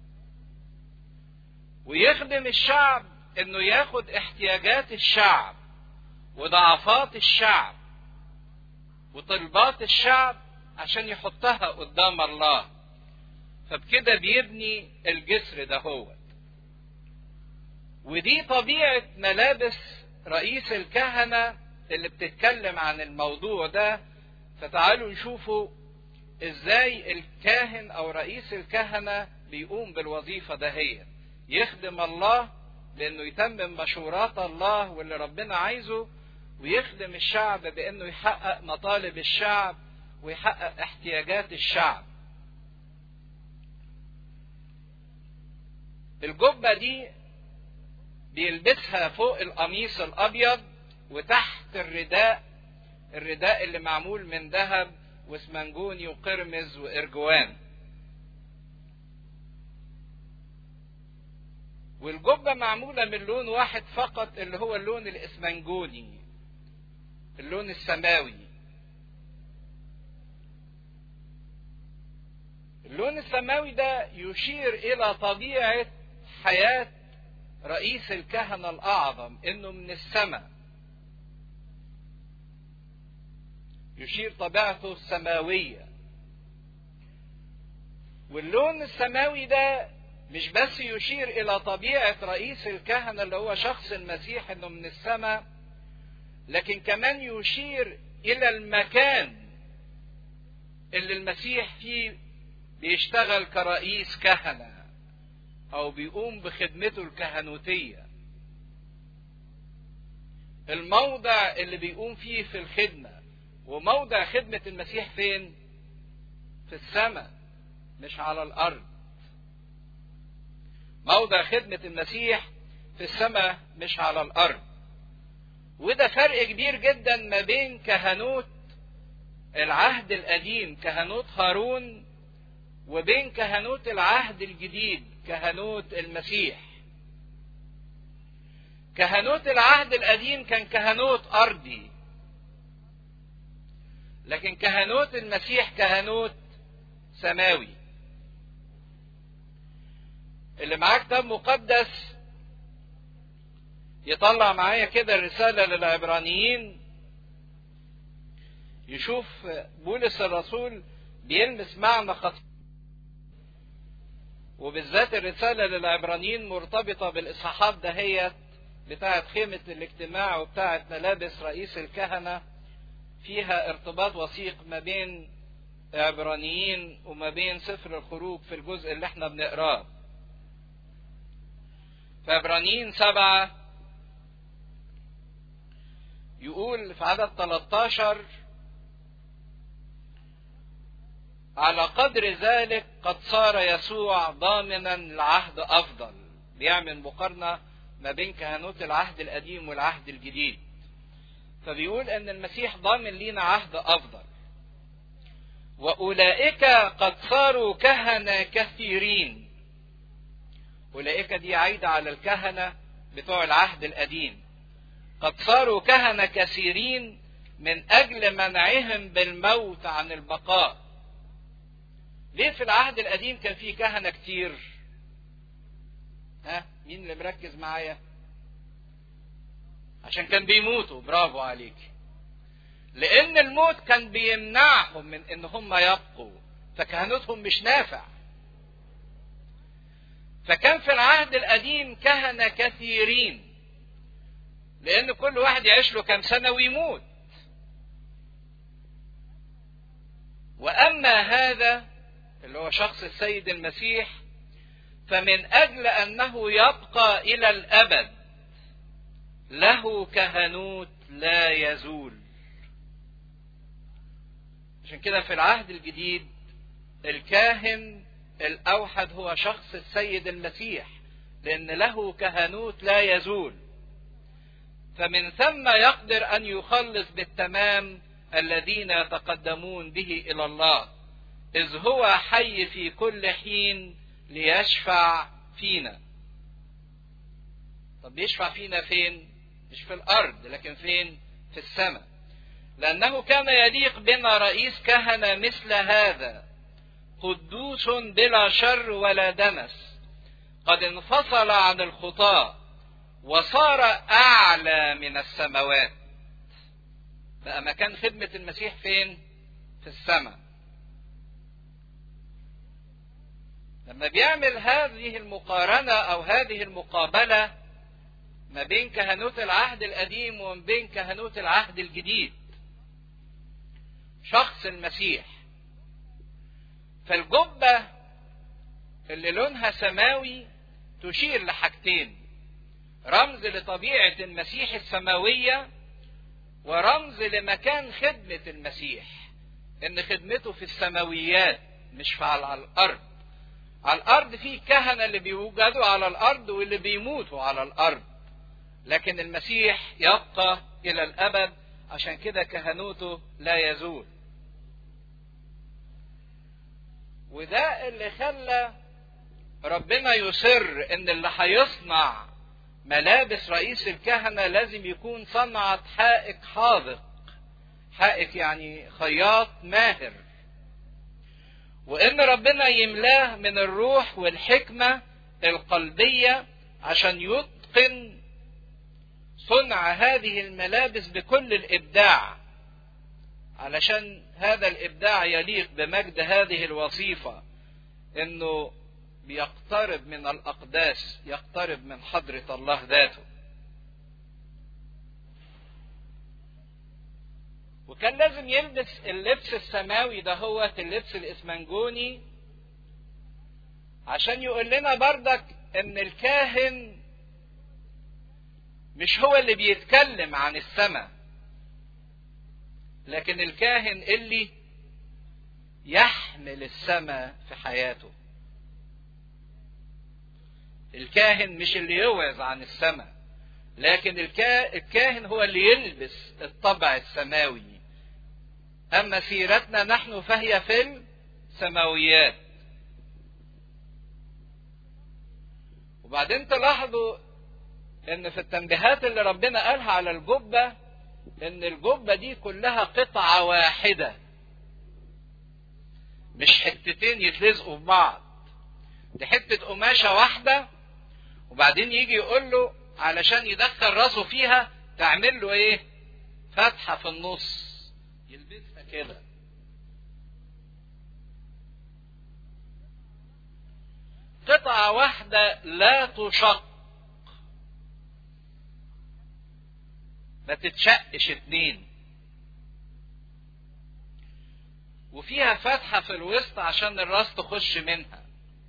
ويخدم الشعب انه ياخد احتياجات الشعب وضعفات الشعب وطلبات الشعب عشان يحطها قدام الله. فبكده بيبني الجسر ده. ودي طبيعة ملابس رئيس الكهنة اللي بتتكلم عن الموضوع ده. فتعالوا نشوفوا ازاي الكاهن او رئيس الكهنة بيقوم بالوظيفة دهية، يخدم الله لانه يتمم مشورات الله واللي ربنا عايزه، ويخدم الشعب بانه يحقق مطالب الشعب ويحقق احتياجات الشعب. الجبة دي بيلبسها فوق القميص الابيض، وتحت الرداء اللي معمول من ذهب واسمنجوني وقرمز وارجوان. والجبة معمولة من لون واحد فقط، اللي هو اللون الاسمنجوني، اللون السماوي. اللون السماوي ده يشير إلى طبيعة حياة رئيس الكهنة الأعظم، إنه من السماء، يشير طبيعته السماوية. واللون السماوي ده مش بس يشير إلى طبيعة رئيس الكهنة اللي هو شخص المسيح إنه من السماء، لكن كمان يشير إلى المكان اللي المسيح فيه بيشتغل كرئيس كهنة أو بيقوم بخدمته الكهنوتية. الموضع اللي بيقوم فيه في الخدمة، وموضع خدمة المسيح فين؟ في السماء مش على الأرض. موضع خدمة المسيح في السماء مش على الأرض. وده فرق كبير جدا ما بين كهنوت العهد القديم كهنوت هارون وبين كهنوت العهد الجديد كهنوت المسيح. كهنوت العهد القديم كان كهنوت أرضي، لكن كهنوت المسيح كهنوت سماوي. اللي معاه كتاب مقدس يطلع معايا كده الرسالة للعبرانيين، يشوف بولس الرسول بيلمس معنى خطير، وبالذات الرسالة للعبرانيين مرتبطة بالإصحاحات دهيت بتاعة خيمة الاجتماع وبتاعة ملابس رئيس الكهنة، فيها ارتباط وثيق ما بين عبرانيين وما بين سفر الخروج في الجزء اللي احنا بنقراه. في عبرانيين 7 يقول في عدد 13: على قدر ذلك قد صار يسوع ضامنا العهد أفضل. بيعمل مقارنة ما بين كهنوت العهد القديم والعهد الجديد، فبيقول ان المسيح ضامن لينا عهد أفضل. وأولئك قد صاروا كهنة كثيرين. أولئك دي عايدة على الكهنة بتوع العهد القديم. قد صاروا كهنة كثيرين من أجل منعهم بالموت عن البقاء. ليه في العهد القديم كان فيه كهنة كتير؟ مين اللي مركز معايا؟ عشان كان بيموتوا. برافو عليك. لأن الموت كان بيمنعهم من إن هم يبقوا، فكهنتهم مش نافع. فكان في العهد القديم كهنة كثيرين، لأن كل واحد يعيش له كام سنة ويموت. وأما هذا اللي هو شخص السيد المسيح فمن أجل أنه يبقى إلى الأبد له كهنوت لا يزول. عشان كده في العهد الجديد الكاهن الأوحد هو شخص السيد المسيح، لأن له كهنوت لا يزول. فمن ثم يقدر أن يخلص بالتمام الذين يتقدمون به إلى الله، إذ هو حي في كل حين ليشفع فينا. طب يشفع فينا فين؟ مش في الأرض، لكن فين؟ في السماء. لأنه كان يليق بنا رئيس كهنة مثل هذا، قدوس بلا شر ولا دنس، قد انفصل عن الخطاة وصار أعلى من السماوات. بقى مكان خدمة المسيح فين؟ في السماء. لما بيعمل هذه المقارنة أو هذه المقابلة ما بين كهنوت العهد القديم وما بين كهنوت العهد الجديد، شخص المسيح، فالجبة اللي لونها سماوي تشير لحاجتين: رمز لطبيعة المسيح السماوية، ورمز لمكان خدمة المسيح، ان خدمته في السماويات مش على الارض. على الارض في كهنة اللي بيوجدوا على الارض واللي بيموتوا على الارض، لكن المسيح يبقى الى الابد، عشان كده كهنوته لا يزول. وده اللي خلى ربنا يصر ان اللي هيصنع ملابس رئيس الكهنة لازم يكون صنعة حائك حاذق. حائك يعني خياط ماهر. وان ربنا يملاه من الروح والحكمة القلبية عشان يتقن صنع هذه الملابس بكل الابداع، علشان هذا الابداع يليق بمجد هذه الوظيفة، انه بيقترب من الاقداس، يقترب من حضرة الله ذاته. وكان لازم يلبس اللبس السماوي ده، هو اللبس الاسمنجوني، عشان يقول لنا بردك ان الكاهن مش هو اللي بيتكلم عن السماء، لكن الكاهن اللي يحمل السماء في حياته. الكاهن مش اللي يوعظ عن السماء، لكن الكاهن هو اللي يلبس الطبع السماوي. أما سيرتنا نحن فهي في السماويات. وبعدين تلاحظوا ان في التنبيهات اللي ربنا قالها على الجبة، ان الجبة دي كلها قطعة واحدة، مش حتتين يتلزقوا في بعض، دي حتة قماشة واحدة. وبعدين يجي يقول له علشان يدخل راسه فيها تعمل له ايه؟ فتحة في النص، يلبسها كده. قطعة واحدة لا تشق، ما تتشقش اتنين، وفيها فتحة في الوسط عشان الراس تخش منها.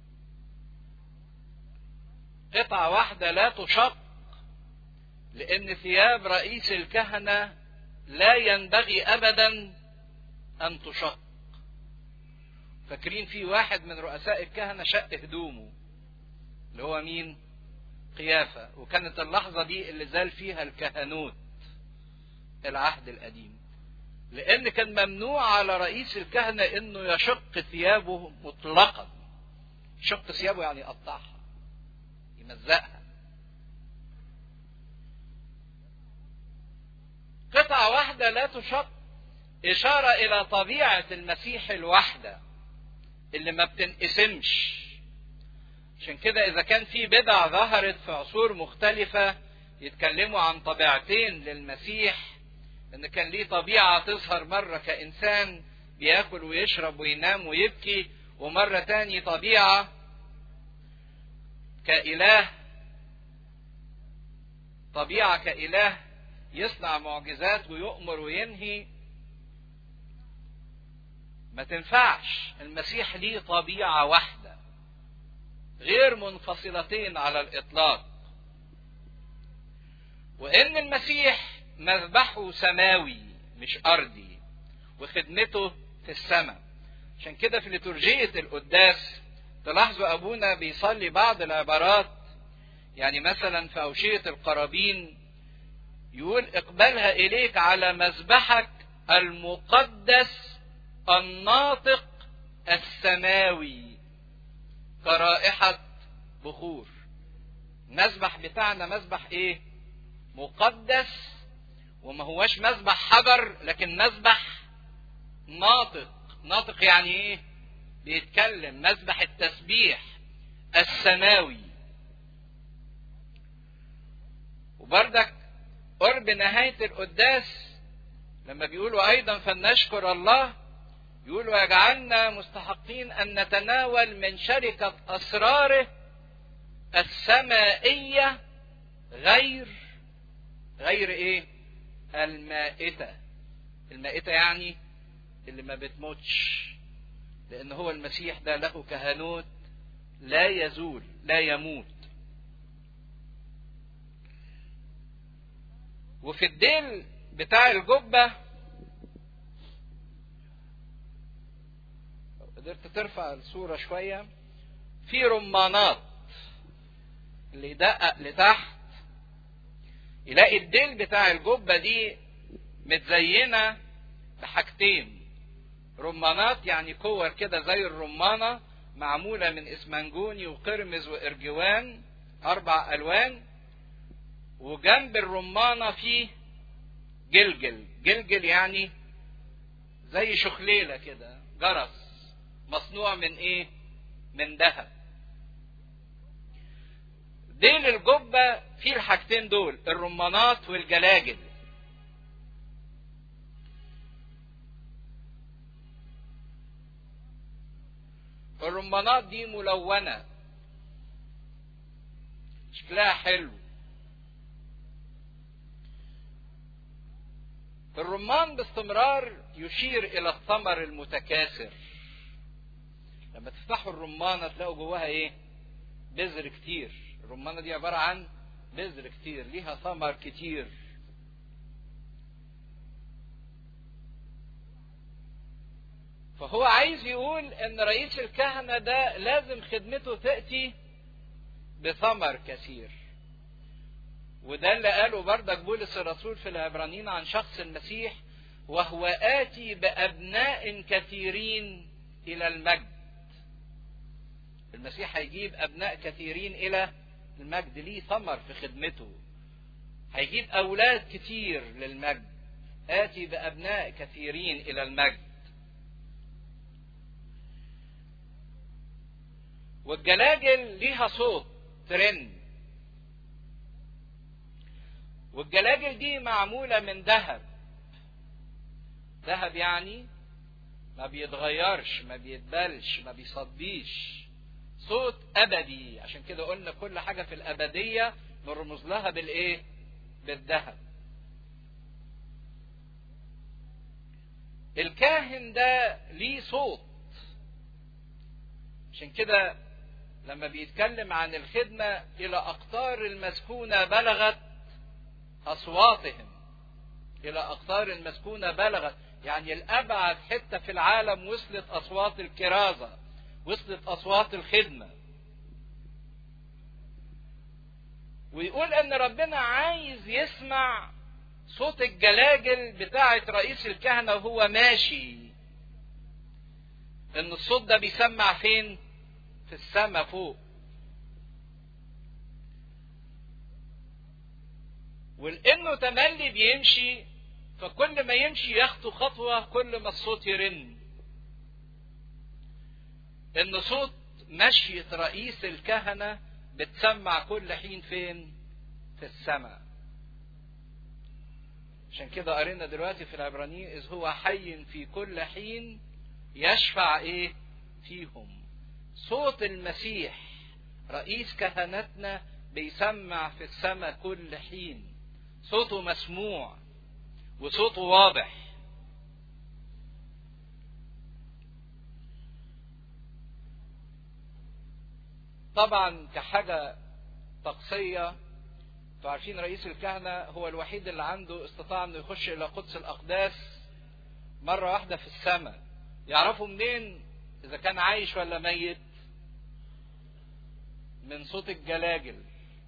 قطعة واحدة لا تشق، لأن ثياب رئيس الكهنة لا ينبغي أبدا أن تشق. فاكرين في واحد من رؤساء الكهنة شق هدومه، اللي هو مين؟ قيافة. وكانت اللحظة دي اللي زال فيها الكهنوت العهد القديم، لأن كان ممنوع على رئيس الكهنة إنه يشق ثيابه مطلقا. شق ثيابه يعني يقطعها، يمزقها. قطعة واحدة لا تشق إشارة إلى طبيعة المسيح الواحدة اللي ما بتنقسمش. عشان كده إذا كان في بدع ظهرت في عصور مختلفة يتكلموا عن طبيعتين للمسيح، إن كان ليه طبيعة تظهر مرة كإنسان بياكل ويشرب وينام ويبكي، ومرة تاني طبيعة كإله، طبيعة كإله يصنع معجزات ويؤمر وينهي. ما تنفعش. المسيح ليه طبيعة واحدة، غير منفصلتين على الإطلاق. وإن المسيح مذبحه سماوي مش أرضي، وخدمته في السماء. عشان كده في ليتورجية القداس تلاحظوا أبونا بيصلي بعض العبارات، يعني مثلا في أوشية القرابين يقول: اقبلها إليك على مذبحك المقدس الناطق السماوي كرائحة بخور. المذبح بتاعنا مذبح ايه؟ مقدس، وما هوش مذبح حجر، لكن مذبح ناطق. ناطق يعني ايه؟ بيتكلم. مذبح التسبيح السماوي. وبردك قرب نهاية القداس لما بيقولوا أيضا فلنشكر الله، يقولوا: يجعلنا مستحقين أن نتناول من شركة أسراره السمائية غير إيه؟ المائتة. المائتة يعني اللي ما بتموتش، لأن هو المسيح ده له كهنوت لا يزول لا يموت. وفي الديل بتاع الجبة قدرت ترفع الصورة شوية، في رمانات اللي يدقق لتحت يلاقي الديل بتاع الجبة دي متزينة بحاجتين. رمانات يعني كور كده زي الرمانة، معمولة من اسمنجوني وقرمز وإرجوان، 4 ألوان. وجنب الرمانة فيه جلجل. جلجل يعني زي شخليلة كده، جرس. مصنوع من ايه؟ من ذهب. ديل الجبة فيه الحاجتين دول، الرمانات والجلاجل. الرمانات دي ملونة شكلها حلو. الرمان باستمرار يشير الى الثمر المتكاثر. لما تفتحوا الرمانة تلاقوا جواها ايه؟ بذر كتير. الرمانة دي عبارة عن بذر كتير، ليها ثمر كتير. فهو عايز يقول ان رئيس الكهنة ده لازم خدمته تأتي بثمر كثير. وده اللي قاله بردك بولس الرسول في العبرانيين عن شخص المسيح: وهو آتي بأبناء كثيرين إلى المجد. المسيح هيجيب أبناء كثيرين إلى المجد، ليه ثمر في خدمته، هيجيب أولاد كتير للمجد. آتي بأبناء كثيرين إلى المجد. والجلاجل ليها صوت ترن، والجلاجل دي معمولة من ذهب. ذهب يعني ما بيتغيرش، ما بيتبلش، ما بيصديش، صوت أبدي. عشان كده قلنا كل حاجة في الأبدية نرمز لها بالإيه؟ بالذهب. الكاهن ده ليه صوت. عشان كده لما بيتكلم عن الخدمة: إلى أقطار المسكونة بلغت أصواتهم. إلى أقطار المسكونة بلغت، يعني الأبعد حتة في العالم وصلت أصوات الكرازة، وصلت أصوات الخدمة. ويقول أن ربنا عايز يسمع صوت الجلاجل بتاعة رئيس الكهنة وهو ماشي. إن الصوت ده بيسمع فين؟ في السماء فوق. ولأنه تملي بيمشي، فكل ما يمشي ياخد خطوة كل ما الصوت يرن. إن صوت مشية رئيس الكهنة بتسمع كل حين فين؟ في السماء. عشان كده قرينا دلوقتي في العبرانيين: إذ هو حي في كل حين يشفع إيه؟ فيهم. صوت المسيح رئيس كهنتنا بيسمع في السماء كل حين. صوته مسموع وصوته واضح. طبعا كحاجة طقسية، انتوا عارفين رئيس الكهنة هو الوحيد اللي عنده استطاع انه يخش الى قدس الاقداس مرة واحدة في السماء. يعرفوا منين اذا كان عايش ولا ميت؟ من صوت الجلاجل.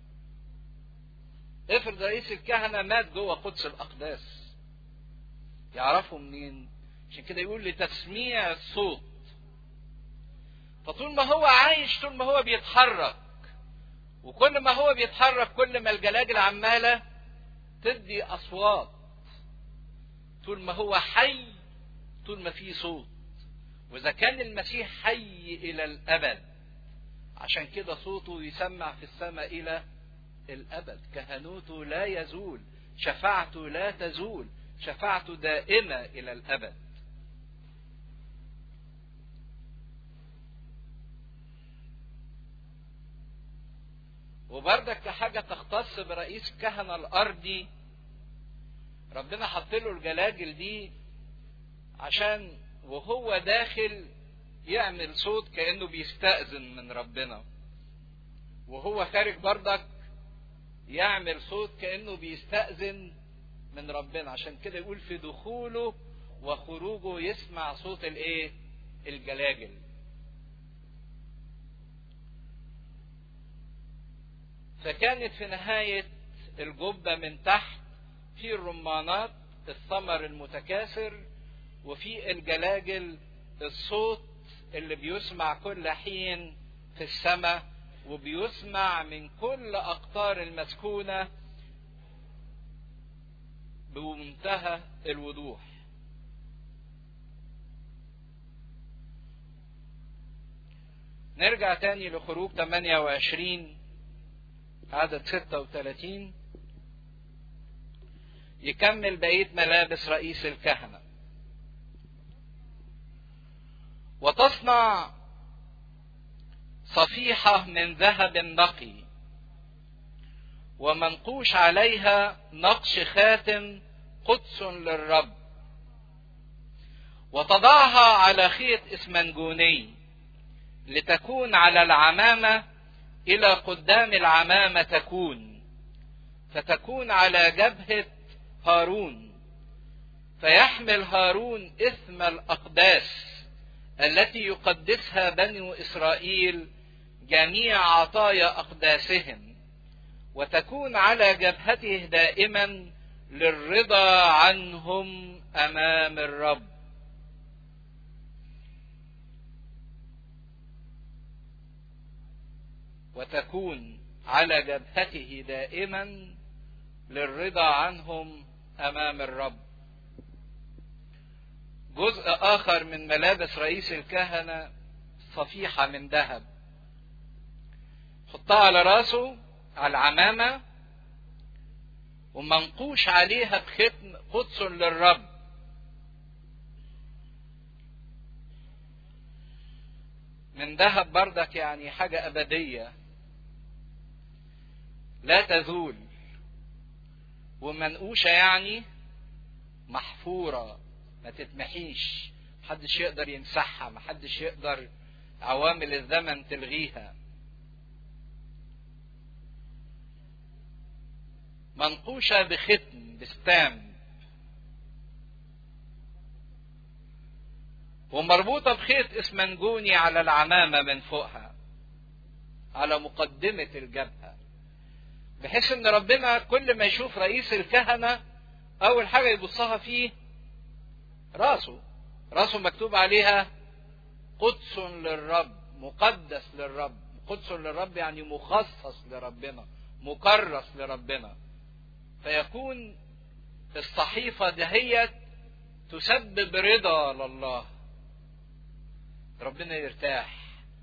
افرض رئيس الكهنة مات جوه قدس الاقداس، يعرفوا منين؟ عشان كده يقول لتسميع الصوت. فطول ما هو عايش، طول ما هو بيتحرك، وكل ما هو بيتحرك كل ما الجلاجل عمالة تدي أصوات. طول ما هو حي، طول ما فيه صوت. وإذا كان المسيح حي إلى الأبد، عشان كده صوته يسمع في السماء إلى الأبد. كهنوته لا يزول، شفاعته لا تزول، شفاعته دائمة إلى الأبد. وبردك كحاجة تختص برئيس الكهنة الأرضي، ربنا حط له الجلاجل دي عشان وهو داخل يعمل صوت كأنه بيستأذن من ربنا، وهو خارج بردك يعمل صوت كأنه بيستأذن من ربنا. عشان كده يقول في دخوله وخروجه يسمع صوت الايه؟ الجلاجل. فكانت في نهاية الجبة من تحت في الرمانات الثمر المتكاثر، وفي الجلاجل الصوت اللي بيسمع كل حين في السماء، وبيسمع من كل أقطار المسكونة بمنتهى الوضوح. نرجع تاني لخروج 28 عدد 36 يكمل بقية ملابس رئيس الكهنة. وتصنع صفيحة من ذهب نقي ومنقوش عليها نقش خاتم قدس للرب، وتضعها على خيط اسمنجوني لتكون على العمامة إلى قدام العمامة تكون، فتكون على جبهة هارون، فيحمل هارون إثم الأقداس التي يقدسها بنو إسرائيل جميع عطايا أقداسهم، وتكون على جبهته دائما للرضا عنهم أمام الرب. وتكون على جبهته دائما للرضا عنهم أمام الرب. جزء آخر من ملابس رئيس الكهنة صفيحة من ذهب، حطها على راسه على العمامة، ومنقوش عليها بختم قدس للرب. من ذهب بردك يعني حاجة أبدية لا تزول، ومنقوشة يعني محفورة ما تتمحيش، محدش يقدر يمسحها، محدش يقدر عوامل الزمن تلغيها. منقوشة بختم بستام، ومربوطة بخيط اسمنجوني على العمامة من فوقها على مقدمة الجبهة، بحيث ان ربنا كل ما يشوف رئيس الكهنة اول حاجة يبصها فيه راسه مكتوب عليها قدس للرب، مقدس للرب. قدس للرب يعني مخصص لربنا، مكرس لربنا. فيكون الصحيفة دهيت تسبب رضا لله، ربنا يرتاح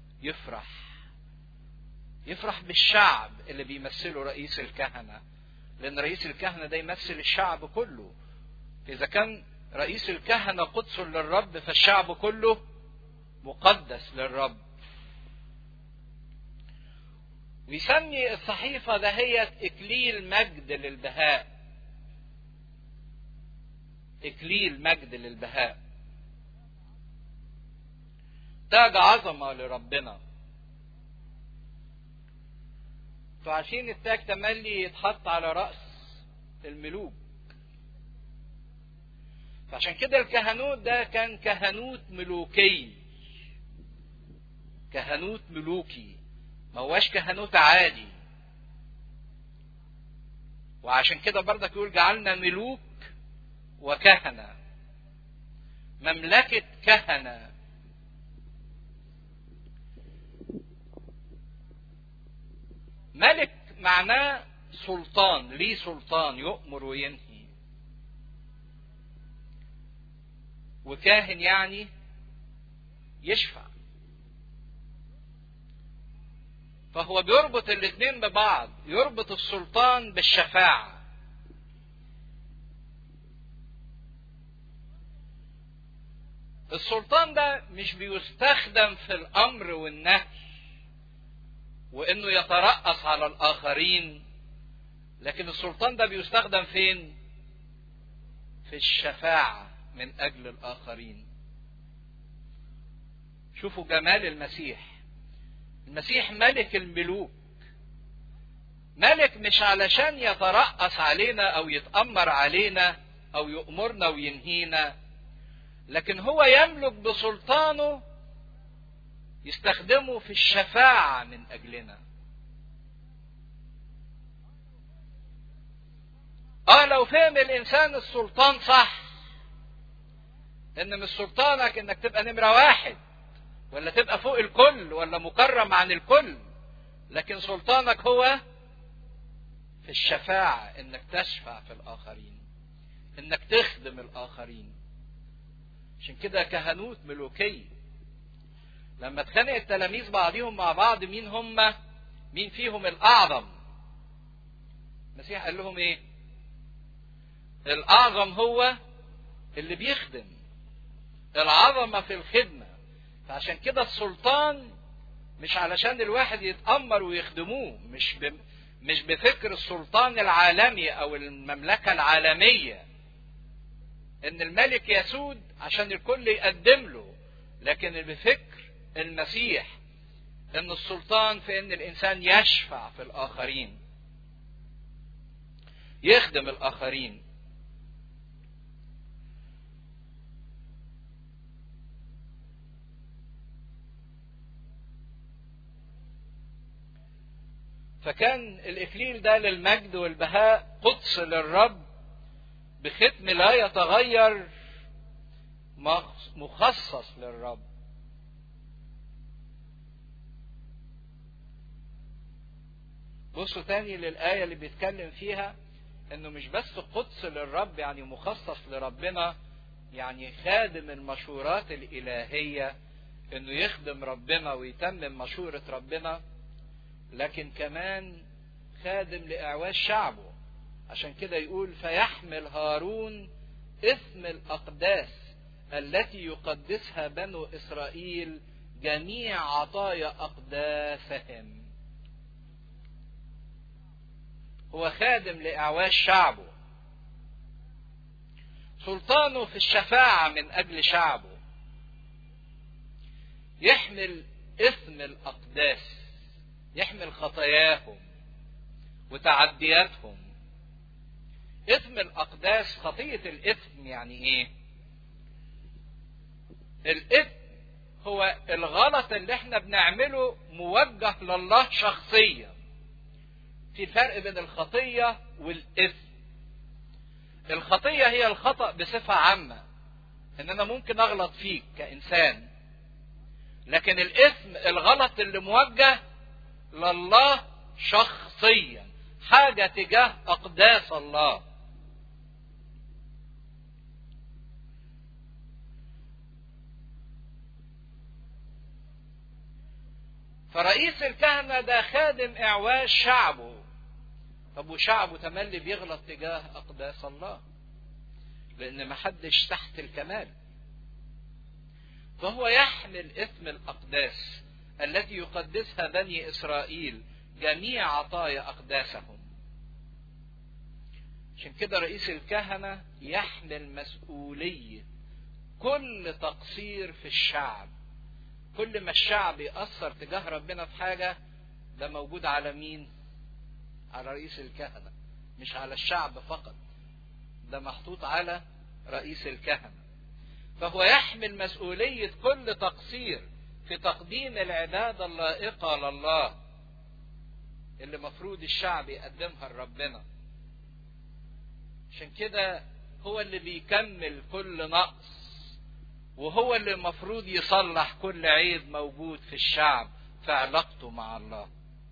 يفرح بالشعب اللي بيمثله رئيس الكهنة، لأن رئيس الكهنة ده يمثل الشعب كله. إذا كان رئيس الكهنة قدس للرب فالشعب كله مقدس للرب. ويسمي الصحيفة دهيت إكليل مجد للبهاء، إكليل مجد للبهاء، تاج عظمة لربنا. انتوا عارفين التاج تملي يتحط على رأس الملوك، فعشان كده الكهنوت ده كان كهنوت ملوكي، كهنوت ملوكي، ما هواش كهنوت عادي. وعشان كده برضك يقول جعلنا ملوك وكهنة، مملكة كهنة. ملك معناه سلطان، ليه سلطان يؤمر وينهي. وكاهن يعني يشفع. فهو بيربط الاثنين ببعض، يربط السلطان بالشفاعة. السلطان ده مش بيستخدم في الأمر والنهي وإنه يترأس على الآخرين، لكن السلطان ده بيستخدم فين؟ في الشفاعة من أجل الآخرين. شوفوا جمال المسيح. المسيح ملك الملوك، ملك مش علشان يترأس علينا أو يتأمر علينا أو يؤمرنا وينهينا، لكن هو يملك بسلطانه يستخدمه في الشفاعة من أجلنا. لو فهم الإنسان السلطان صح، إن مش سلطانك إنك تبقى نمرة واحد ولا تبقى فوق الكل ولا مكرم عن الكل، لكن سلطانك هو في الشفاعة، إنك تشفع في الآخرين، إنك تخدم الآخرين. عشان كده كهنوت ملوكي. لما اتخانق التلاميذ بعضهم مع بعض مين فيهم الأعظم؟ المسيح قال لهم ايه؟ الأعظم هو اللي بيخدم. العظمة في الخدمة. فعشان كده السلطان مش علشان الواحد يتأمر ويخدموه، مش بفكر السلطان العالمي او المملكة العالمية ان الملك يسود عشان الكل يقدم له، لكن بفكر المسيح ان السلطان في ان الانسان يشفع في الاخرين، يخدم الاخرين. فكان الإكليل ده للمجد والبهاء قدس للرب بختم لا يتغير مخصص للرب. بصوا تاني للآية اللي بيتكلم فيها انه مش بس قدس للرب يعني مخصص لربنا، يعني خادم المشورات الإلهية انه يخدم ربنا ويتمم مشورة ربنا، لكن كمان خادم لإعواز شعبه. عشان كده يقول فيحمل هارون اسم الأقداس التي يقدسها بنو إسرائيل جميع عطايا أقداسهم. هو خادم لإعواز شعبه، سلطانه في الشفاعة من أجل شعبه. يحمل اسم الأقداس، يحمل خطاياهم وتعدياتهم. اسم الأقداس، خطية الإثم يعني إيه؟ الإثم هو الغلط اللي احنا بنعمله موجه لله شخصيا. في فرق بين الخطية والإثم. الخطية هي الخطأ بصفة عامة، إن أنا ممكن أغلط فيك كإنسان، لكن الإثم الغلط اللي موجه لله شخصيا، حاجة تجاه أقداس الله. فرئيس الكهنة ده خادم إعواز شعبه. طب وشعبه تملي بيغلط تجاه أقداس الله، لأن محدش تحت الكمال. فهو يحمل اسم الأقداس التي يقدسها بني إسرائيل جميع عطايا أقداسهم. عشان كده رئيس الكهنة يحمل مسؤولية كل تقصير في الشعب. كل ما الشعب يأثر تجاه ربنا في حاجة، ده موجود على مين؟ على رئيس الكهنة، مش على الشعب فقط، ده محطوط على رئيس الكهنة. فهو يحمل مسؤولية كل تقصير في تقديم العبادة اللائقة لله اللي مفروض الشعب يقدمها لربنا. عشان كده هو اللي بيكمل كل نقص، وهو اللي مفروض يصلح كل عيب موجود في الشعب في علاقته مع الله.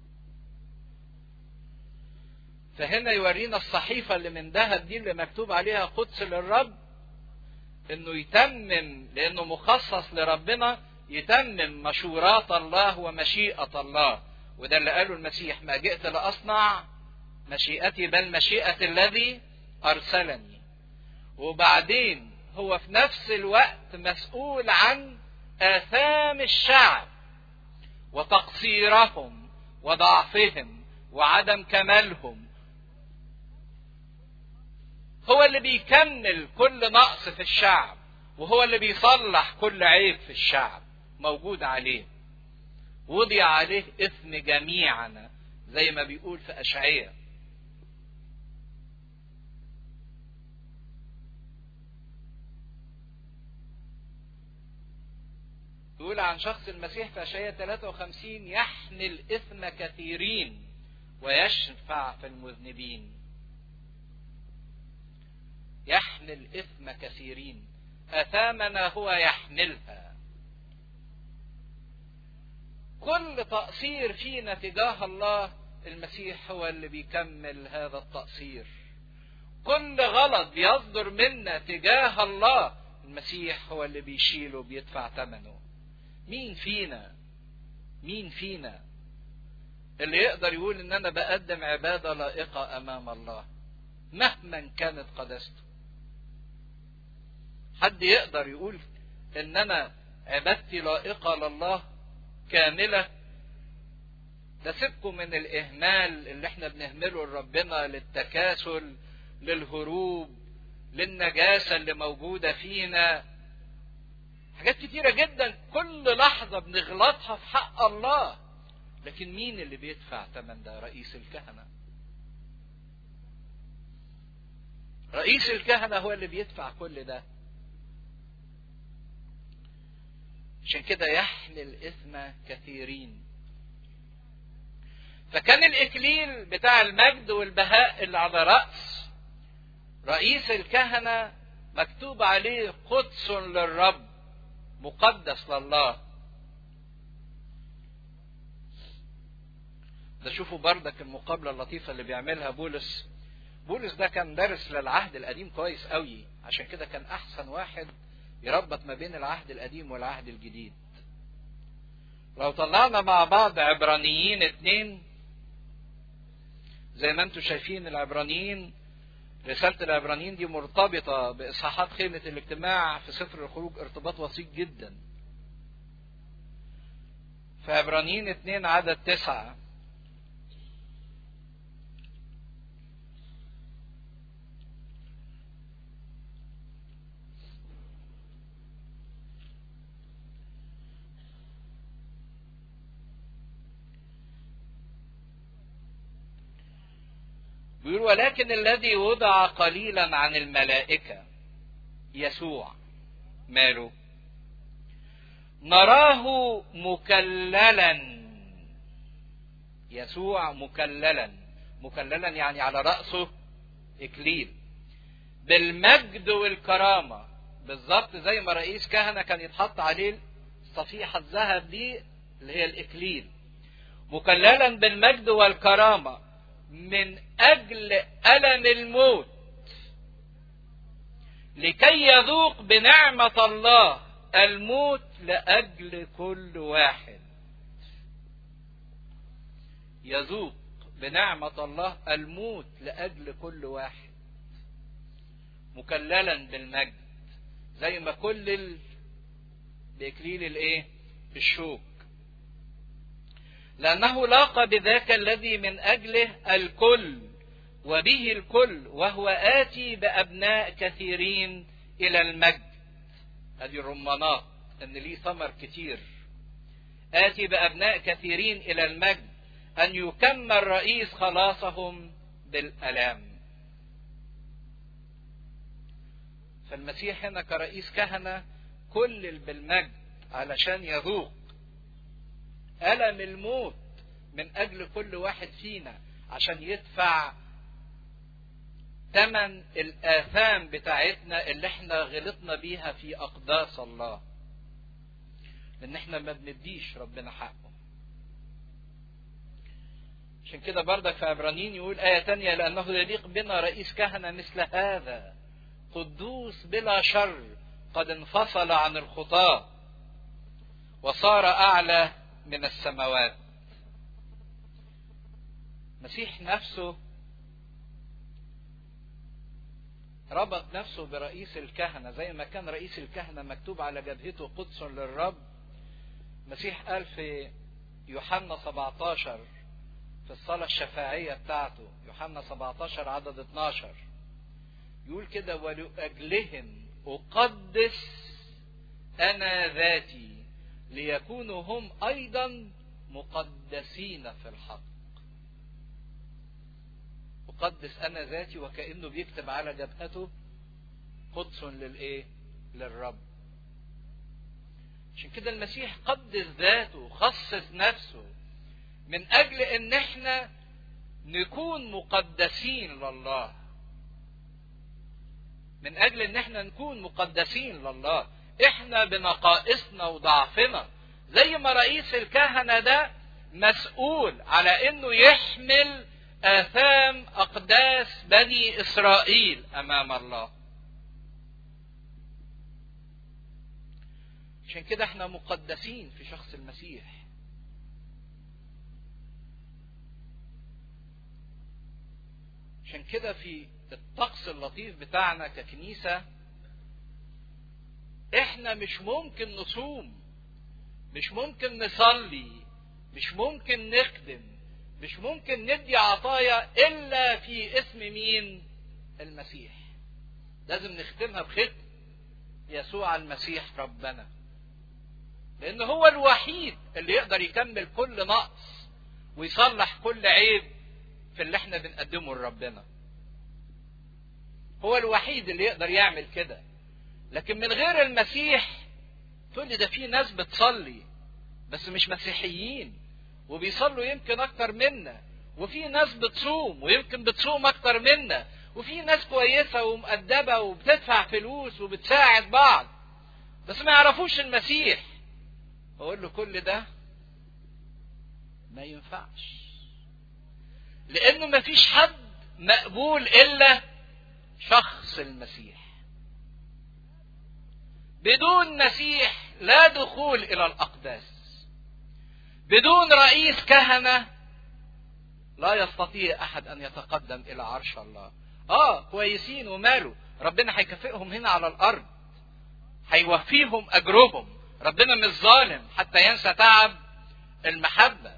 فهنا يورينا الصحيفة اللي من ذهب دي اللي مكتوب عليها قدس للرب، انه يتمم، لانه مخصص لربنا، يتمم مشورات الله ومشيئة الله. وده اللي قاله المسيح: ما جئت لأصنع مشيئتي بل مشيئة الذي أرسلني. وبعدين هو في نفس الوقت مسؤول عن آثام الشعب وتقصيرهم وضعفهم وعدم كمالهم. هو اللي بيكمل كل نقص في الشعب، وهو اللي بيصلح كل عيب في الشعب موجود عليه. وضع عليه إثم جميعنا زي ما بيقول في أشعياء. يقول عن شخص المسيح في أشعياء 53: يحمل إثم كثيرين ويشفع في المذنبين. يحمل إثم كثيرين، آثامنا هو يحملها. كل تقصير فينا تجاه الله المسيح هو اللي بيكمل هذا التقصير. كل غلط بيصدر منا تجاه الله المسيح هو اللي بيشيله بيدفع ثمنه. مين فينا اللي يقدر يقول ان انا بقدم عبادة لائقة امام الله مهما كانت قداسته؟ حد يقدر يقول ان انا عبادتي لائقة لله كاملة؟ ده سيبكم من الاهمال اللي احنا بنهمله لربنا، للتكاسل، للهروب، للنجاسة اللي موجودة فينا، حاجات كتيرة جدا كل لحظة بنغلطها في حق الله. لكن مين اللي بيدفع ثمن ده؟ رئيس الكهنة. رئيس الكهنة هو اللي بيدفع كل ده. عشان كده يحمل إثم كثيرين. فكان الإكليل بتاع المجد والبهاء اللي على رأس رئيس الكهنة مكتوب عليه قدس للرب، مقدس لله. ده شوفوا بردك المقابلة اللطيفة اللي بيعملها بولس. بولس ده كان دارس للعهد القديم كويس قوي، عشان كده كان أحسن واحد يربط ما بين العهد القديم والعهد الجديد. لو طلعنا مع بعض عبرانيين 2، زي ما انتم شايفين العبرانيين، رسالة العبرانيين دي مرتبطة بإصحاحات خيمة الاجتماع في سفر الخروج ارتباط وثيق جدا. في عبرانيين 2 عدد 9 بيقول: ولكن الذي وضع قليلا عن الملائكة يسوع ماله؟ نراه مكللا. يسوع مكللا يعني على رأسه إكليل بالمجد والكرامة، بالظبط زي ما رئيس كهنة كان يتحط عليه الصفيحة الذهب دي اللي هي الإكليل. مكللا بالمجد والكرامة من أجل ألم الموت، لكي يذوق بنعمة الله الموت لأجل كل واحد. يذوق بنعمة الله الموت لأجل كل واحد. مكللا بالمجد، زي ما كل بإكليل الايه؟ الشوك. لأنه لاقى بذاك الذي من أجله الكل وبه الكل، وهو آتي بأبناء كثيرين إلى المجد. هذه الرمانات أن ليه ثمر كتير. آتي بأبناء كثيرين إلى المجد، أن يكمل رئيس خلاصهم بالألام. فالمسيح هنا كرئيس كهنة كل بالمجد علشان يذوق ألم الموت من أجل كل واحد فينا، عشان يدفع ثمن الآثام بتاعتنا اللي احنا غلطنا بيها في أقداس الله، لأن احنا ما بنديش ربنا حقه. عشان كده بردك في عبرانيين يقول آية تانية: لأنه يليق بنا رئيس كهنة مثل هذا، قدوس بلا شر، قد انفصل عن الخطاة وصار أعلى من السماوات. مسيح نفسه ربط نفسه برئيس الكهنة، زي ما كان رئيس الكهنة مكتوب على جبهته قدس للرب. مسيح قال في يوحنا 17 في الصلاة الشفاعية بتاعته، يوحنا 17 عدد 12، يقول كده: ولأجلهم أقدس أنا ذاتي ليكونوا هم أيضا مقدسين في الحق. أقدس أنا ذاتي، وكأنه بيكتب على جبهته قدس للإيه؟ للرب. عشان كده المسيح قدس ذاته، خصص نفسه من أجل إن احنا نكون مقدسين لله، من أجل إن احنا نكون مقدسين لله. احنا بنقائصنا وضعفنا، زي ما رئيس الكهنة ده مسؤول على إنه يحمل آثام أقداس بني إسرائيل أمام الله. عشان كده احنا مقدسين في شخص المسيح. عشان كده في الطقس اللطيف بتاعنا ككنيسة احنا مش ممكن نصوم، مش ممكن نصلي، مش ممكن نخدم، مش ممكن ندي عطايا الا في اسم مين؟ المسيح. لازم نختمها بختم يسوع المسيح ربنا، لان هو الوحيد اللي يقدر يكمل كل نقص ويصلح كل عيب في اللي احنا بنقدمه لربنا. هو الوحيد اللي يقدر يعمل كده. لكن من غير المسيح تقول لي ده في ناس بتصلي بس مش مسيحيين وبيصلوا يمكن اكتر منا، وفي ناس بتصوم ويمكن بتصوم اكتر منا، وفي ناس كويسة ومؤدبة وبتدفع فلوس وبتساعد بعض بس ما يعرفوش المسيح. اقول له كل ده ما ينفعش، لانه ما فيش حد مقبول الا شخص المسيح. بدون مسيح لا دخول الى الاقداس. بدون رئيس كهنة لا يستطيع احد ان يتقدم الى عرش الله. كويسين وماله، ربنا هيكافئهم هنا على الارض، هيوفيهم اجرهم. ربنا مش ظالم حتى ينسى تعب المحبة.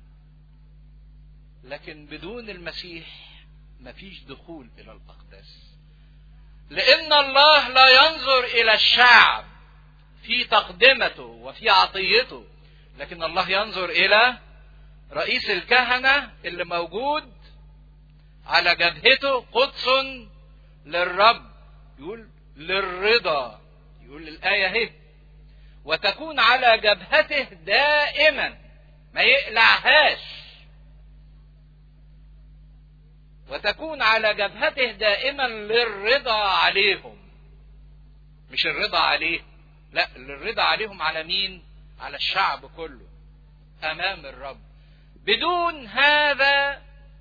لكن بدون المسيح مفيش دخول الى الاقداس، لان الله لا ينظر الى الشعب في تقدمته وفي عطيته، لكن الله ينظر الى رئيس الكهنة اللي موجود على جبهته قدس للرب. يقول للرضا، يقول الآية اهي، وتكون على جبهته دائما، ما يقلعهاش. وتكون على جبهته دائما للرضا عليهم. مش الرضا عليه، لا، للرضا عليهم. على مين؟ على الشعب كله امام الرب. بدون هذا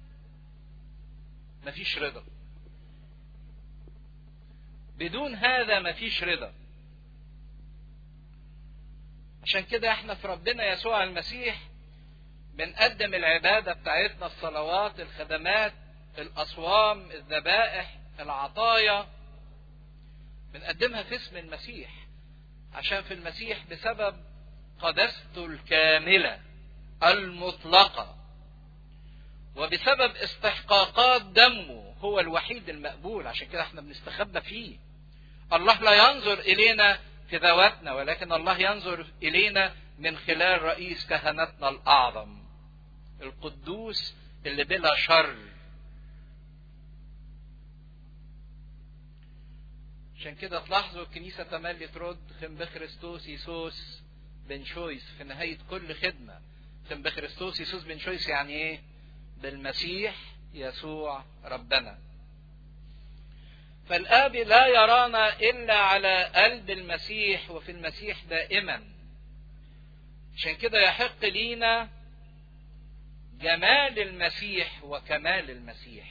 مفيش رضا. بدون هذا مفيش رضا. عشان كده احنا في ربنا يسوع المسيح بنقدم العبادة بتاعتنا، الصلوات، الخدمات، الأصوام، الذبائح، العطايا، بنقدمها في اسم المسيح. عشان في المسيح بسبب قداسته الكاملة المطلقة وبسبب استحقاقات دمه هو الوحيد المقبول. عشان كده احنا بنستخبى فيه. الله لا ينظر إلينا في ذواتنا، ولكن الله ينظر إلينا من خلال رئيس كهنتنا الأعظم القدوس اللي بلا شر. عشان كده تلاحظوا الكنيسة تملي ترد خم بخريستوس يسوس بن شويس في نهاية كل خدمة. خم بخريستوس يسوس بن شويس يعني ايه؟ بالمسيح يسوع ربنا. فالآب لا يرانا إلا على قلب المسيح وفي المسيح دائما. عشان كده يحق لينا جمال المسيح وكمال المسيح،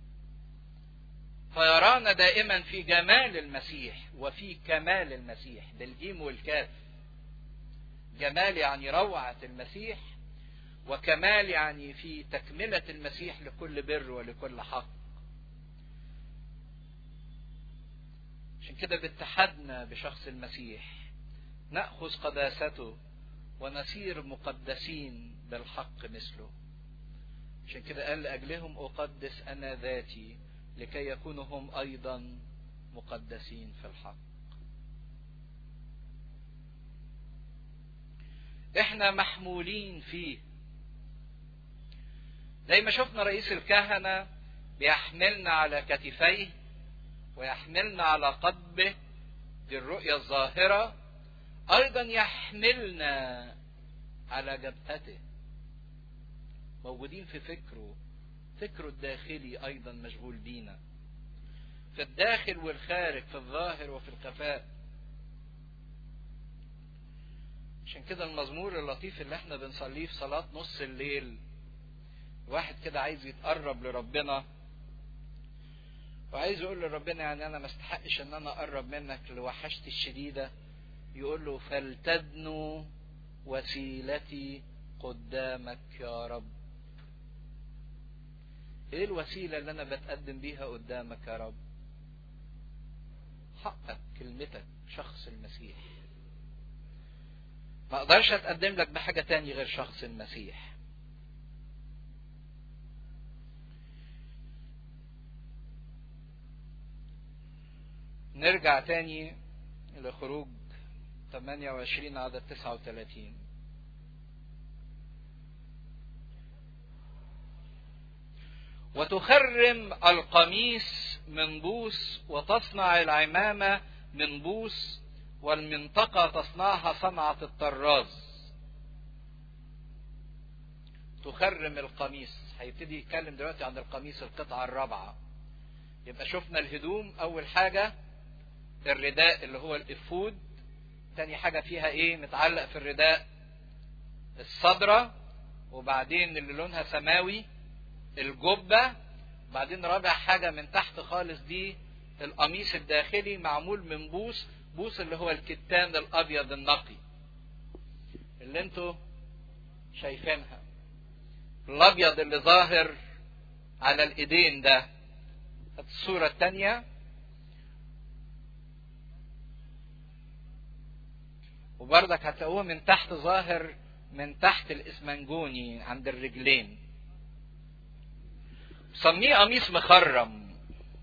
فيرانا دائما في جمال المسيح وفي كمال المسيح بالجيم والكاف. جمال يعني روعة المسيح، وكمال يعني في تكملة المسيح لكل بر ولكل حق. عشان كده باتحادنا بشخص المسيح نأخذ قداسته ونصير مقدسين بالحق مثله. عشان كده قال لأجلهم أقدس أنا ذاتي لكي يكونوا هم أيضا مقدسين في الحق. احنا محمولين فيه. زي ما شفنا رئيس الكهنة بيحملنا على كتفيه ويحملنا على قضبه، دي الرؤية الظاهرة، أيضا يحملنا على جبهته. موجودين في فكره الداخلي أيضا مشغول بينا، في الداخل والخارج، في الظاهر وفي الخفاء. عشان كده المزمور اللطيف اللي احنا بنصليه في صلاة نص الليل، واحد كده عايز يتقرب لربنا وعايز يقول لربنا يعني انا ما استحقش ان انا اقرب منك لوحشتي الشديدة، يقول له فلتدنو وسيلتي قدامك يا رب. ايه الوسيلة اللي انا بتقدم بيها قدامك يا رب؟ حقك، كلمتك، شخص المسيح. ما اقدرش اتقدم لك بحاجة تاني غير شخص المسيح. نرجع تاني لخروج 28 عدد 39. وتخرم القميص من بوس وتصنع العمامة من بوس والمنطقة تصنعها صنعة الطراز. تخرم القميص، هيبتدي يتكلم دلوقتي عن القميص القطعة الرابعة. يبقى شفنا الهدوم، أول حاجة الرداء اللي هو الإفود، تاني حاجة فيها إيه متعلق في الرداء؟ الصدرة، وبعدين اللي لونها سماوي الجبة، بعدين رابع حاجة من تحت خالص دي القميص الداخلي معمول من بوس، بوس اللي هو الكتان الأبيض النقي اللي انتوا شايفينها، الأبيض اللي ظاهر على الإيدين ده. الصورة الثانية، وبرضك هتلاقوه من تحت ظاهر من تحت الإسمنجوني عند الرجلين، سميه قميص مخرم.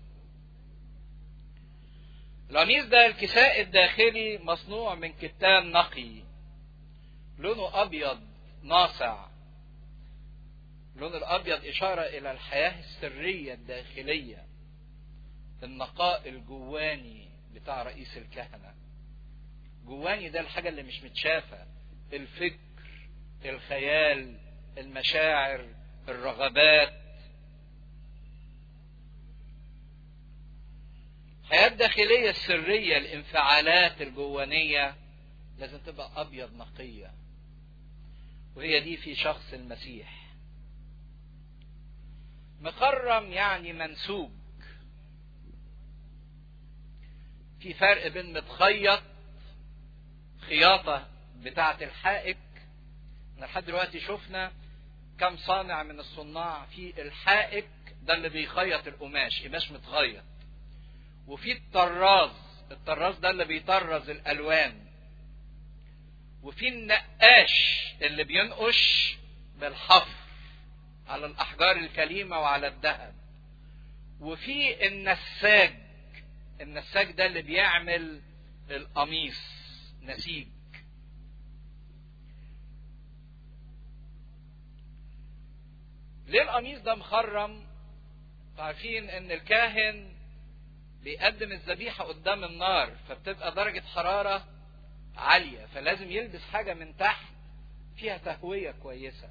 القميص ده الكساء الداخلي مصنوع من كتان نقي لونه أبيض ناصع. اللون الأبيض إشارة إلى الحياة السرية الداخلية، النقاء الجواني بتاع رئيس الكهنة. جواني ده الحاجة اللي مش متشافة، الفكر، الخيال، المشاعر، الرغبات. الحياة الداخلية السرية، الانفعالات الجوانية لازم تبقى أبيض نقية، وهي دي في شخص المسيح. مخرم يعني منسوج. في فرق بين متخيط، خياطة بتاعة الحائك، لحد دلوقتي شفنا كم صانع من الصناع في الحائك ده اللي بيخيط القماش، قماش متخيط، وفي الطراز، الطراز ده اللي بيطرز الألوان، وفي النقاش اللي بينقش بالحفر على الأحجار الكريمة وعلى الذهب، وفي النساج، النساج ده اللي بيعمل القميص نسيج. ليه القميص ده مخرم؟ عارفين ان الكاهن بيقدم الذبيحة قدام النار، فبتبقى درجة حرارة عالية، فلازم يلبس حاجة من تحت فيها تهوية كويسة.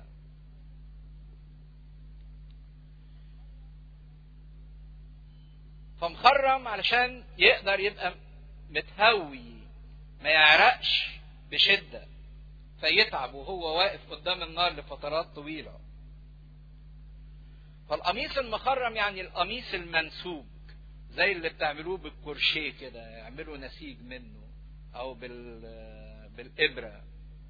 فمخرم علشان يقدر يبقى متهوي، ما يعرقش بشدة فيتعب وهو واقف قدام النار لفترات طويلة. فالقميص المخرم يعني القميص المنسوج، زي اللي بتعملوه بالكورشيه كده، يعملوا نسيج منه او بالإبرة.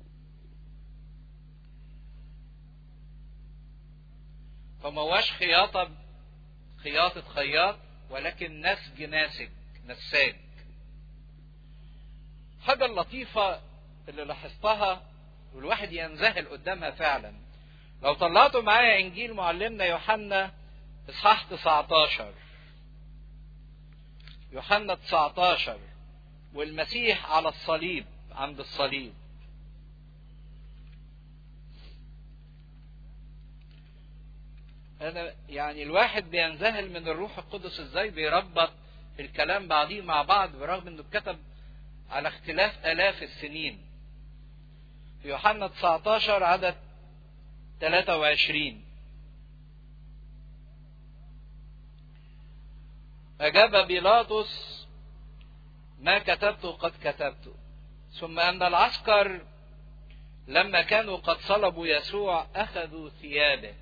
فما هواش خياطة خياط، ولكن نسج ناسج، نساج. حاجة اللطيفة اللي لاحظتها والواحد ينذهل قدامها فعلا، لو طلعتوا معايا انجيل معلمنا يوحنا اصحاح 19، يوحنا 19 والمسيح على الصليب، عند الصليب. أنا يعني الواحد بينذهل من الروح القدس ازاي بيربط الكلام بعضيه مع بعض، برغم انه اتكتب على اختلاف آلاف السنين. في يوحنا 19 عدد 23: أجاب بيلاطس: ما كتبته قد كتبته. ثم أن العسكر لما كانوا قد صلبوا يسوع أخذوا ثيابه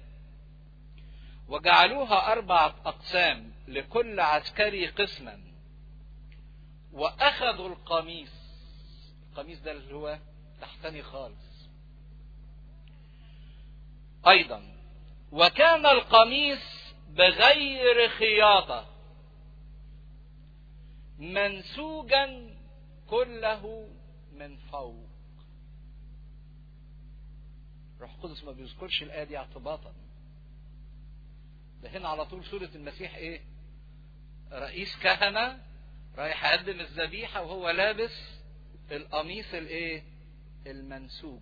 وجعلوها 4 أقسام لكل عسكري قسما، وأخذوا القميص القميص ده اللي هو تحتني خالص. ايضا وكان القميص بغير خياطة منسوجا كله من فوق. روح القدس ما بيذكرش الآية دي اعتباطا، ده هنا على طول صورة المسيح ايه؟ رئيس كهنة رايح يقدم الذبيحة وهو لابس القميص الايه؟ المنسوج.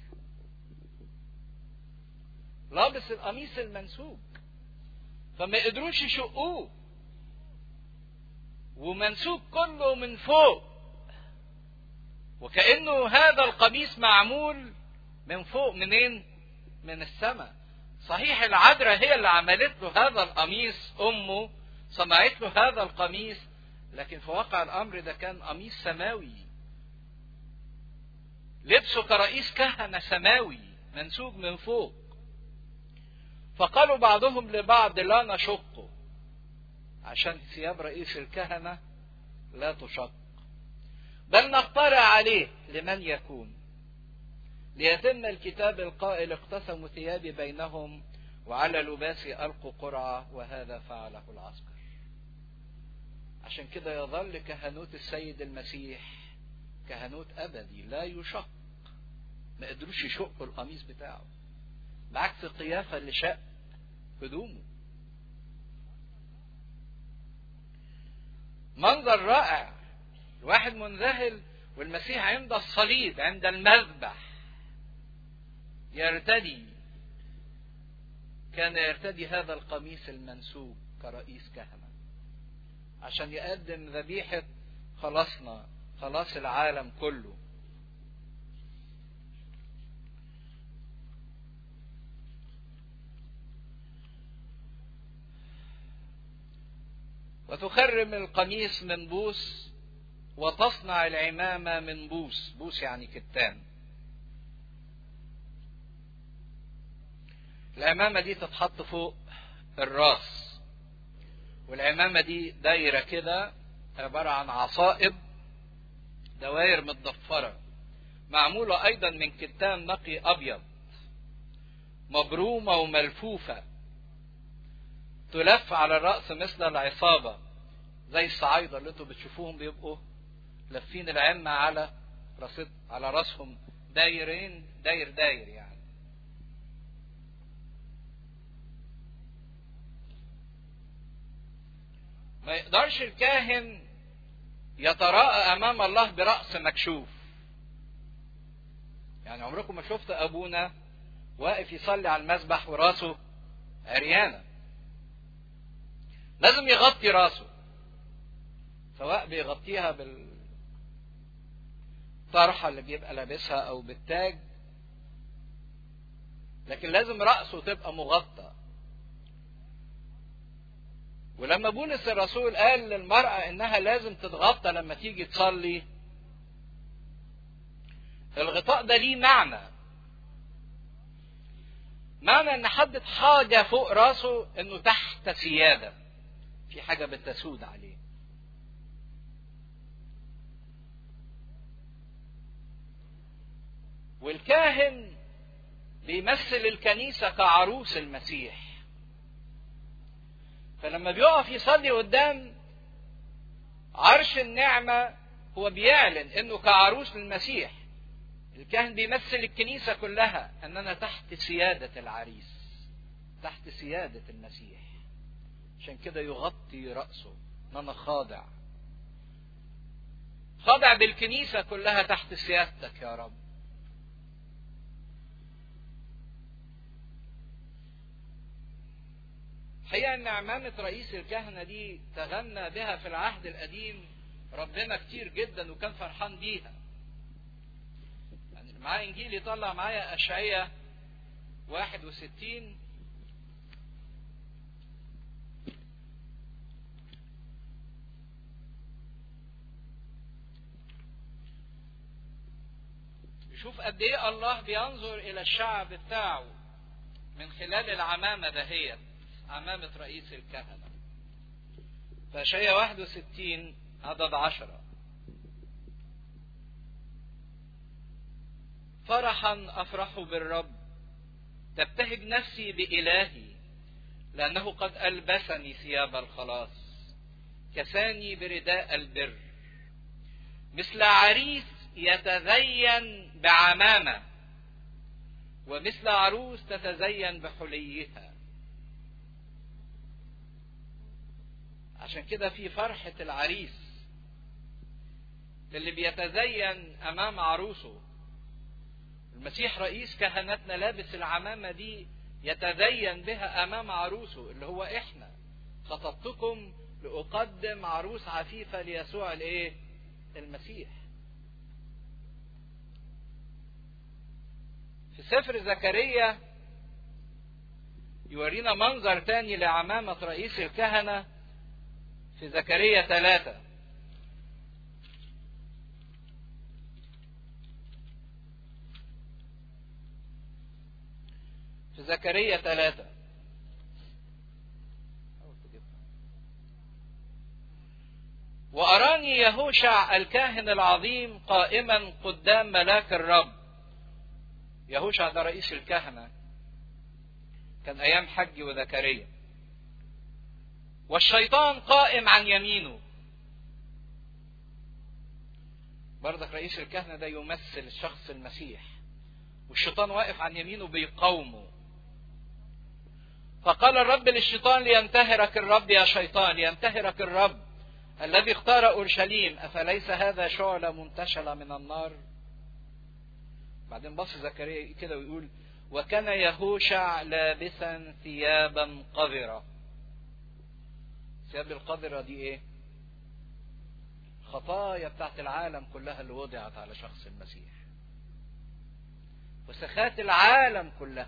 لابس القميص المنسوج فما يقدروش يشقوه، ومنسوج كله من فوق، وكأنه هذا القميص معمول من فوق. منين؟ من السماء. صحيح العذراء هي اللي عملت له هذا القميص، امه صنعت له هذا القميص، لكن في واقع الامر ده كان قميص سماوي، لبسه كرئيس كهنة سماوي منسوج من فوق. فقالوا بعضهم لبعض لا نشقه، عشان ثياب رئيس الكهنة لا تشق، بل نقترع عليه لمن يكون، ليتم الكتاب القائل اقتسموا ثيابي بينهم وعلى لباسي ألقوا قرعة، وهذا فعله العسكر. عشان كده يظل كهنوت السيد المسيح كهنوت أبدي لا يشق. ما قدروش يشقوا القميص بتاعه، بعكس قيافة اللي شق هدومه. منظر رائع، الواحد منذهل، والمسيح عند الصليب عند المذبح كان يرتدي هذا القميص المنسوج كرئيس كهنة عشان يقدم ذبيحة خلاصنا، خلاص العالم كله. وتخرم القميص من بوس وتصنع العمامة من بوس. بوس يعني كتان. العمامة دي تتحط فوق الراس، والعمامة دي دايرة كده عبارة عن عصائب، دوائر متضفرة، معمولة أيضا من كتان نقي أبيض، مبرومة وملفوفة، تلف على الرأس مثل العصابة، زي الصعايدة اللي انتوا بتشوفوهم بيبقوا لفين العمة على رأسهم دايرين، داير يعني. ما يقدرش الكاهن يتراءى أمام الله برأس مكشوف. يعني عمركم ما شفت أبونا واقف يصلي على المذبح وراسه عريانة، لازم يغطي راسه، سواء بيغطيها بالطرحة اللي بيبقى لابسها أو بالتاج، لكن لازم رأسه تبقى مغطى. ولما بولس الرسول قال للمرأة إنها لازم تتغطى لما تيجي تصلي، الغطاء ده ليه معنى إن حدد حاجة فوق راسه، إنه تحت سيادة، في حاجة بتسود عليه. والكاهن بيمثل الكنيسة كعروس المسيح، فلما بيقف يصلي قدام عرش النعمة هو بيعلن انه كعروس للمسيح. الكاهن بيمثل الكنيسة كلها اننا تحت سيادة العريس، تحت سيادة المسيح، عشان كده يغطي رأسه. انا خاضع بالكنيسة كلها تحت سيادتك يا رب. الحقيقة ان عمامة رئيس الكهنة دي تغنى بها في العهد القديم ربنا كتير جدا، وكان فرحان بيها. يعني معاه انجيل يطلع معايا اشعياء 61 يشوف قد ايه الله بينظر الى الشعب بتاعه من خلال العمامة دهيت، عمامة رئيس الكهنة. فأشعياء 61 عدد 10: فرحا أفرح بالرب، تبتهج نفسي بإلهي، لأنه قد ألبسني ثياب الخلاص، كساني برداء البر، مثل عريس يتزين بعمامة، ومثل عروس تتزين بحليها. عشان كده في فرحة العريس اللي بيتزين أمام عروسه. المسيح رئيس كهنتنا لابس العمامة دي يتزين بها أمام عروسه اللي هو إحنا. خطبتكم لأقدم عروس عفيفة ليسوع المسيح. في سفر زكريا يورينا منظر تاني لعمامة رئيس الكهنة في زكريا 3. في زكريا 3 وأراني يهوشع الكاهن العظيم قائما قدام ملاك الرب. يهوشع ده رئيس الكهنة، كان أيام حج وزكريا. والشيطان قائم عن يمينه. برضك رئيس الكهنة ده يمثل الشخص المسيح، والشيطان واقف عن يمينه بيقاومه. فقال الرب للشيطان: لينتهرك الرب يا شيطان، لينتهرك الرب الذي اختار أورشليم، أفليس هذا شعلة منتشلة من النار؟ بعدين بص زكريا كده ويقول: وكان يهوشع لابسا ثيابا قذرة. الثياب القذرة دي ايه؟ خطايا بتاعت العالم كلها اللي وضعت على شخص المسيح، وسخات العالم كلها.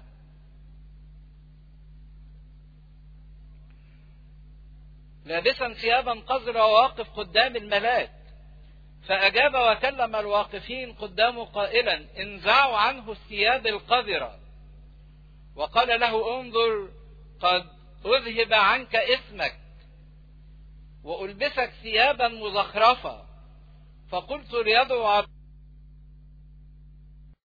لابسا ثيابا قذرة وواقف قدام الملاك، فأجاب وكلم الواقفين قدامه قائلا: انزعوا عنه الثياب القذرة. وقال له: انظر، قد أذهب عنك اسمك وألبسك ثيابا مزخرفة. فقلت ليدعو